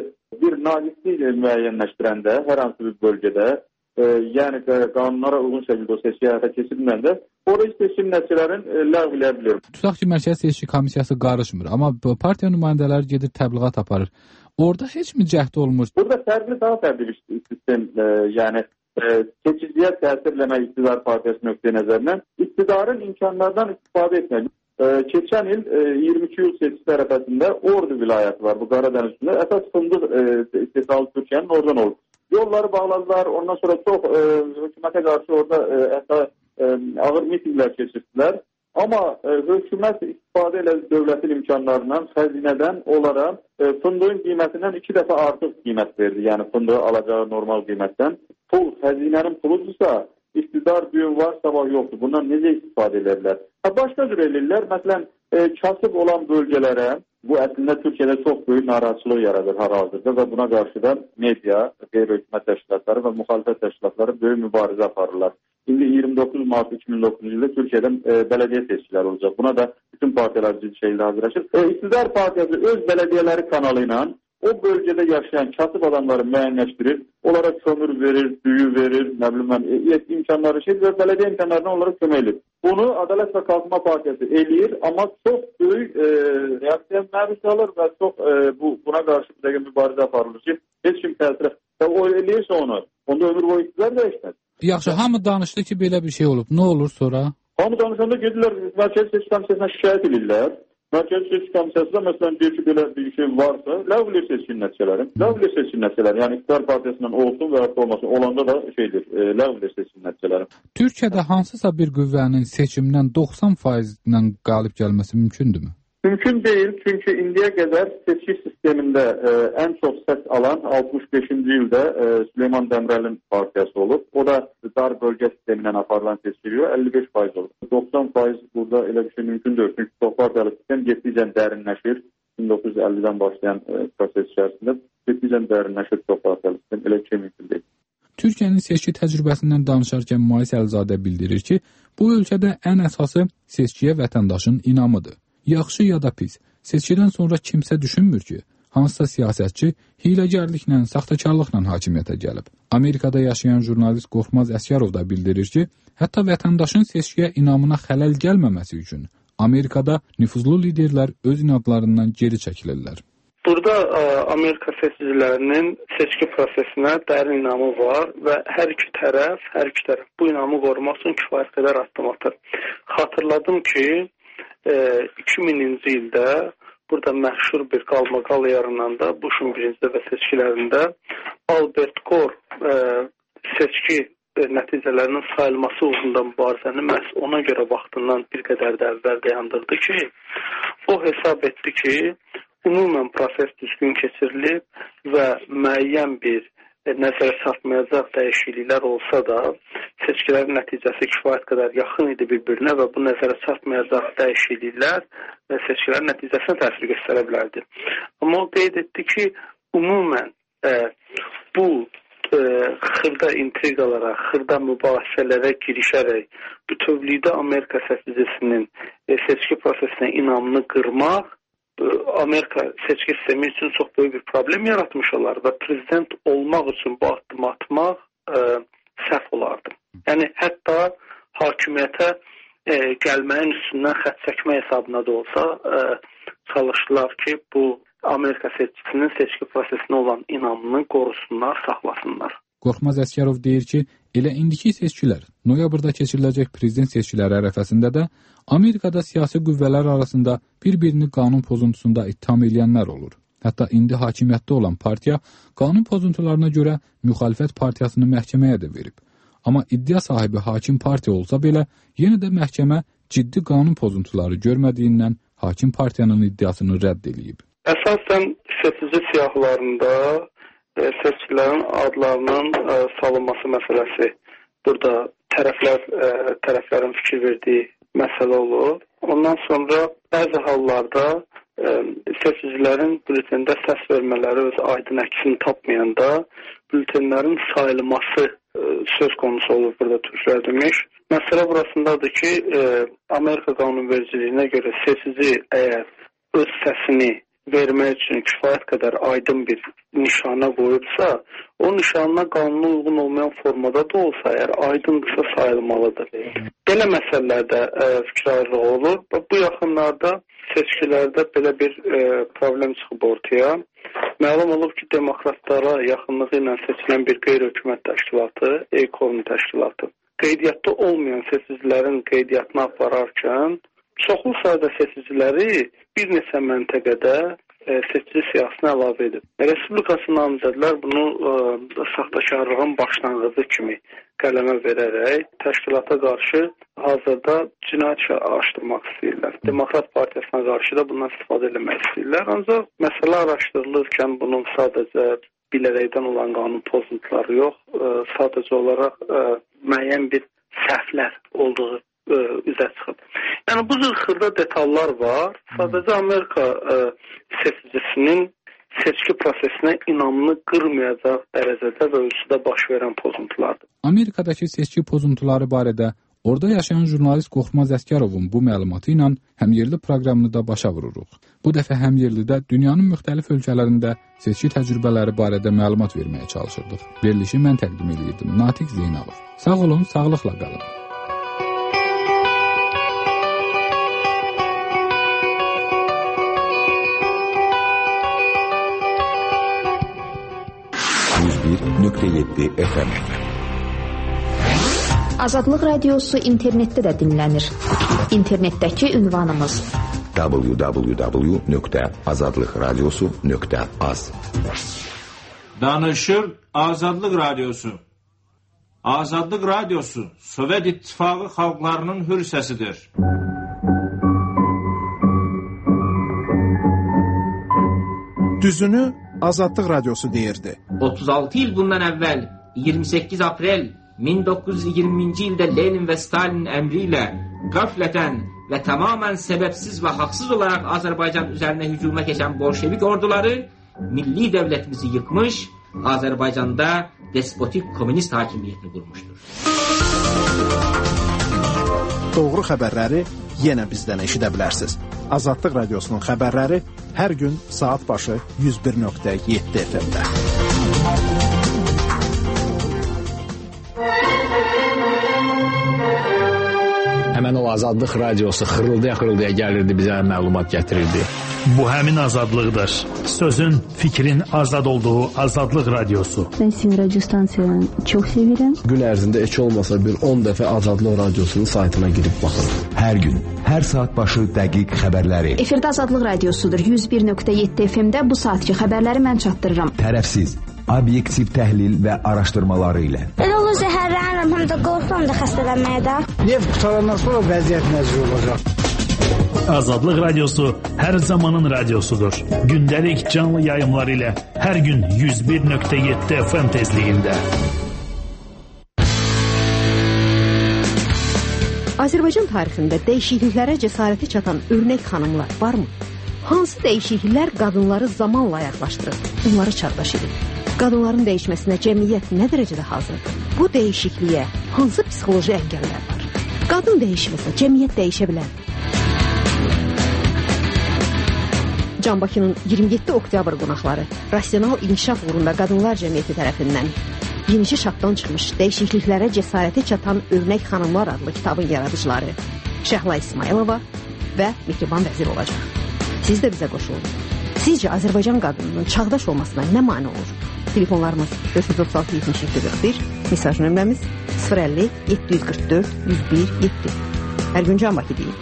bir naqislik müəyyənləşdirəndə hər hansı bir bölgədə, e, yəni qanunlara uyğun şəkildə o seçki həyata keçiriləndə orada seçim nəticələrin e, ləğv edilə bilir. Tutaq ki, Mərkəzi Seçki Komissiyası qarışmır, amma partiya nümayəndələri gedir təbliğat aparır. Orada heç mi cəhd olmur? Burada fərqli, daha fərqli bir sistem, e, yəni e, seçiciyə təsir eləmək iqtidar partiyası nöqteyi nəzərindən iqtidarın imkanlardan istifadə etmək. E, keçən il e, iyirmi iki iyul seçki ərəfəsində Ordu vilayəti var bu Qaradəniz üstündə. Əsas fındıq e, istehsalı Türkiyənin oradan oldu. Yolları bağladılar, ondan sonra çox e, hökumətə qarşı orada e, hətta e, ağır mitinglər keçirdilər. Amma e, hökumət istifadə elədi dövlətin imkanlarından, xəzinədən onlara e, fındığın qiymətindən iki dəfə artıq qiymət verdi. Yəni fındığı alacağı normal qiymətdən. Pul, xəzinənin puludursa, iqtidar düyün var, sabah yoxdur. Bundan necə istifadə edirlər? Ha, başqa cür edirlər. Məsələn, e, kasıb olan bölgələrə, bu əslində Türkiyədə çox böyük narahatçılıq yaradır hal-hazırda və buna qarşı da media, qeyri-hökumət təşkilatları və müxalifət təşkilatları böyük mübarizə aparırlar. İndi iyirmi doqquz mart iki min doqquzuncu ildə Türkiyədə e, bələdiyyə seçkiləri olacaq. Buna da bütün partiyalar ciddi şəkildə hazırlaşır. E, İqtidar partiyası öz bələdiyyələri kanalı ilə o bölgədə yaşayan kasıb adamları müəyyənləşdirir, onlara kömür verir, düyü verir, nə bilim mən, e, imkanları şey və bələdiyyə imkanlarına onlara kömək edir. Bunu Ədalət və Qalxınma Partiyası eləyir, amma çox böyük e, reaksiya məruz qalır və çox e, bu buna qarşı bir dəqiqə mübarizə aparılır ki, heç kim təsir və o eləyirsə onu, onda ömür boyu iqtidar dəyişməz. Yaxşı, hamı danışdı ki, belə bir şey olub. Nə olur sonra? Hamı danışanda gedirlər, Mərkəzi Seçki Komissiyasına şikayət edirlər. Mərkəzi Seçki Komissiyası da məsələn deyir ki, belə bir şey varsa, ləğv edir seçkin nəticələri. Ləğv edir seçkin nəticələri, yəni iqtidar partiyasından olsun və ya olmasın, olanda da şeydir, e, ləğv edir seçkin nəticələri. Türkiyədə hansısa bir qüvvənin seçimdən doxsan faizlə qalib gəlməsi mümkündürmü? Mümkün deyil, çünki indiyə qədər seçki sistemində e, ən çox səs alan altmış beşinci ildə e, Süleyman Dəmirəlin partiyası olub. O da dar bölgə sistemindən aparılan seçkiliyor əlli beş faiz olub. doxsan faiz burada elə bir şey mümkün deyil. Çünki çox partiyalı sistem getdikcə dərinləşir. min doqquz yüz əllidən başlayan e, proses içərisində getdikcə dərinləşir çox partiyalı sistem. Elə bir şey mümkün deyil. Türkiyənin seçki təcrübəsindən danışarkən Mais Əlizadə bildirir ki, bu ölkədə ən əsası seçkiyə vətəndaşın inamıdır. Yaxşı ya da pis, seçkidən sonra kimsə düşünmür ki, hansısa siyasətçi hiyləgərliklə, saxtakarlıqla hakimiyyətə gəlib. Amerikada yaşayan jurnalist Qorxmaz Əsgərov da bildirir ki, hətta vətəndaşın seçkiyə inamına xələl gəlməməsi üçün Amerikada nüfuzlu liderlər öz inadlarından geri çəkilirlər. Burada ə, Amerika seçicilərinin seçki prosesinə dərin inamı var və hər iki tərəf, hər iki tərəf bu inamı qorumaq üçün kifayət qədər addım atır. Xatırladım ki, iki mininci ildə burada məşhur bir qalmaqal yarananda Bushun birinci dəfə seçkilərində Albert Gore e, seçki e, nəticələrinin sayılması uğrunda mübarizəni məhz ona görə vaxtından bir qədər də əvvəl dayandırdı ki, o hesab etdi ki, ümumən proses düzgün keçirilib və müəyyən bir nəzərə çarpmayacaq dəyişikliklər olsa da, seçkilərin nəticəsi kifayət qədər yaxın idi bir-birinə və bu nəzərə çarpmayacaq dəyişikliklər seçkilərin nəticəsinə təsir göstərə bilərdi. Amma o qeyd etdi ki, ümumən e, bu e, xırda intriqalara, xırda mübahisələrə girişərək bütövlükdə Amerika seçicisinin e, seçki prosesinə inamını qırmaq Amerika seçki sistemi üçün çox böyük bir problem yaratmış olar və prezident olmaq üçün bu addımı atmaq e, səhv olardı. Yəni hətta hakimiyyətə e, gəlməyin üstündən xətt çəkmə hesabına da olsa e, çalışdılar ki, bu Amerika seçkisinin seçki prosesinə olan inamını qorusunlar, saxlasınlar. Qorxmaz Əsgərov deyir ki, elə indiki seçkilər, noyabrda keçiriləcək prezident seçkiləri ərəfəsində də Amerikada siyasi qüvvələr arasında bir-birini qanun pozuntusunda ittiham edənlər olur. Hətta indi hakimiyyətdə olan partiya qanun pozuntularına görə müxalifət partiyasını məhkəməyə də verib. Amma iddia sahibi hakim partiya olsa belə, yenə də məhkəmə ciddi qanun pozuntuları görmədiyindən hakim partiyanın iddiasını rədd edib. Əsasən seçici siyahılarında e, seçkilərin adlarının e, salınması məsələsi burada tərəflər e, tərəflərin fikir verdiyi məsələ olur. Ondan sonra bəzi hallarda e, seçicilərin bültəndə səs vermələri öz aydın əksini tapmayanda bültənlərin sayılması e, söz konusu olur burada türklər demiş. Məsələ burasındadır ki, e, Amerika qanunvericiliyinə görə seçici əgər öz səsini vermək üçün kifayət qədər aydın bir nişana qoyubsa, o nişanına qanuna uyğun olmayan formada da olsa, əgər aydındırsa sayılmalıdır. Belə məsələlərdə e, fikir ayrılığı olur. Bu yaxınlarda seçkilərdə belə bir e, problem çıxıb ortaya. Məlum olub ki, demokratlara yaxınlığı ilə seçilən bir qeyri-hökumət təşkilatı, EKOVN təşkilatı, qeydiyyatda olmayan seçicilərin qeydiyyatını apararkən, çoxlu sayda seçiciləri bir neçə məntəqədə e, seçici siyahısına əlavə edib. Respublikası namizədlər bunu e, saxtakarlığın başlanğıcı kimi qələmə verərək təşkilata qarşı hazırda cinayət açdırmaq istəyirlər. Demokrat Partiyasına qarşı da bundan istifadə etmək istəyirlər. Ancaq məsələ araşdırılırkən bunun sadəcə bilərəkdən olan qanun pozuntuları yox, e, sadəcə olaraq e, müəyyən bir səhvlər olduğu e, üzə çıxıb. Yəni bu cür xırda detallar var. Sadəcə Amerika e, seçicisinin seçki prosesinə inamını qırmayacaq dərəcədə və ölçüdə baş verən pozuntulardır. Amerikadakı seçki pozuntuları barədə orada yaşayan jurnalist Qorxmaz Əsgərovun bu məlumatı ilə həmyerli proqramını da başa vururuq. Bu dəfə həmyerlidə dünyanın müxtəlif ölkələrində seçki təcrübələri barədə məlumat verməyə çalışırdıq. Verilişi mən təqdim edirdim. Natiq Zeynalov. Sağ olun, sağlıqla qalın. yüz bir nöqtə yeddi F M. Azadlıq Radiosu internetdə də dinlənir. İnternetdəki ünvanımız w w w nöqtə azadlıq radiosu nöqtə az. Danışır Azadlıq Radiosu. Azadlıq Radiosu Sovet İttifaqı xalqlarının hür səsidir. Düzünü Azadlıq Radiosu deyirdi. otuz altı il bundan əvvəl iyirmi səkkiz aprel min doqquz yüz iyirminci ildə Lenin və Stalinin əmri ilə qəflətən və tamamən səbəbsiz və haqsız olaraq Azərbaycan üzərinə hücuma keçən bolşevik orduları milli dövlətimizi yıkmış, Azərbaycanda despotik komünist hakimiyyətini qurmuşdur. Doğru xəbərləri yenə bizdən eşidə bilərsiniz. Azadlıq Radiosunun xəbərləri hər gün saat başı yüz bir nöqtə yeddi F M-də. Həmən o Azadlıq Radiosu xırıldaya-xırıldaya gəlirdi, bizə məlumat gətirirdi. Bu həmin azadlıqdır. Sözün, fikrin azad olduğu Azadlıq Radiosu. Ben sizin radyo stansiyanı çox sevirəm. Gün ərzində heç olmasa bir on dəfə Azadlıq Radiosunun saytına girib baxın. Hər gün, hər saat başı dəqiq xəbərləri. Efirdə Azadlıq Radiosudur. yüz bir nöqtə yeddi F M-də bu saatki xəbərləri mən çatdırıram. Tərəfsiz, obyektiv təhlil və araşdırmaları ilə. Elə olur zəhərlənirəm, həm də qorxuram da xəstələnməyə də. Neft qutarandan sonra vəziyyət necə olacaq? Azadlıq Radiosu hər zamanın radiosudur. Gündəlik canlı yayımlar ilə hər gün yüz bir nöqtə yeddi F M tezliyində. Azərbaycan tarixində dəyişikliklərə cəsarəti çatan örnək xanımlar varmı? Hansı dəyişikliklər qadınları zamanla ayaqlaşdırıb, onları çağdaş edib? Qadınların dəyişməsinə cəmiyyət nə dərəcədə hazırdır? Bu dəyişikliyə hansı psixoloji əngəllər var? Qadın dəyişməsə cəmiyyət dəyişə bilər. Can Bakının iyirmi yeddi oktyabr qonaqları rasional inkişaf uğrunda qadınlar cəmiyyəti tərəfindən yenişi şartdan çıxmış dəyişikliklərə cəsarəti çatan örnək xanımlar adlı kitabın yaradıcıları Şəhla İsmailova və Mehriban Vəzir olacaq. Siz də bizə qoşulun. Sizcə Azərbaycan qadınının çağdaş olmasına nə mane olur? Telefonlarımız beş yüz otuz altı yetmiş iki qırx bir, mesaj nömrəmiz sıfır əlli yeddi yüz qırx dörd yüz bir yeddi. Hər gün Can Bakı deyil.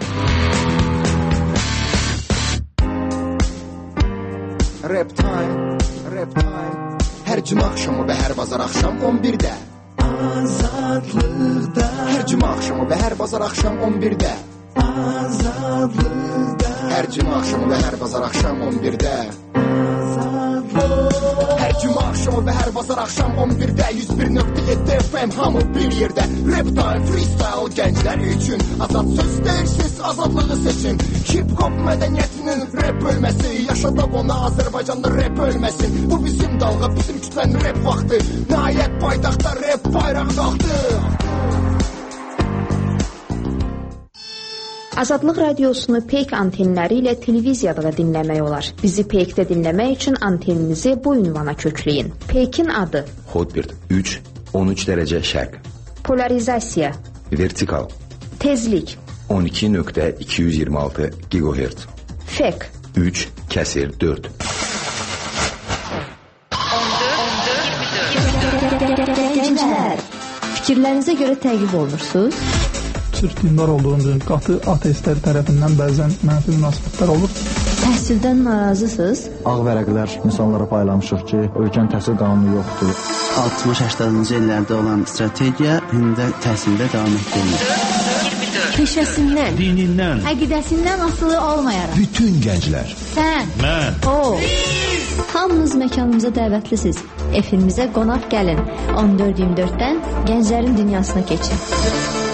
Rap time, rap time. Hər cümə axşamı və hər bazar axşam on birdə. Azadlıqda. Hər cümə axşamı və hər bazar axşam on birdə. Azadlıqda. Hər cümə axşamı və hər bazar axşam on birdə. Hər cümə axşamı və hər bazar axşam on birdə yüz bir nöqtə yeddi F M hamı bir yerdə. Rap time, freestyle gənclər üçün azad söz deyirsiz, azadlığı seçin. Hip-hop mədəniyyətinin rap bölməsi, yaşadaq ona Azərbaycanda rap ölməsin. Bu bizim dalğa, bizim kütlənin rap vaxtı. Nəhayət paytaxtda rap bayraq qalxdı. Azadlıq radiosunu Peyk antenləri ilə televiziyada da dinləmək olar. Bizi Peykdə dinləmək üçün anteninizi bu ünvana kökləyin. Peykin adı: Hotbird üç on üç dərəcə şərq. Polarizasiya: Vertikal. Tezlik: on iki nöqtə iki yüz iyirmi altı gigahertz. Fek: üç kəsir dörd. Gənclər, fikirlərinizə görə təqib olunursunuz? Türk dindar olduğum qatı ateistlər tərəfindən bəzən mənfi münasibətlər olur. Təhsildən narazısınız? Ağ vərəqlər insanlara paylamışıq ki, ölkənin təhsil qanunu yoxdur. altmış səksəninci illərdə olan strategiya indi təhsildə davam etdirilir. Peşəsindən, dinindən, əqidəsindən asılı olmayaraq. Bütün gənclər. Sən, mən, o. Hamınız məkanımıza dəvətlisiniz. Efimizə qonaq gəlin. on dörd iyirmi dörddən gənclərin dünyasına keçin.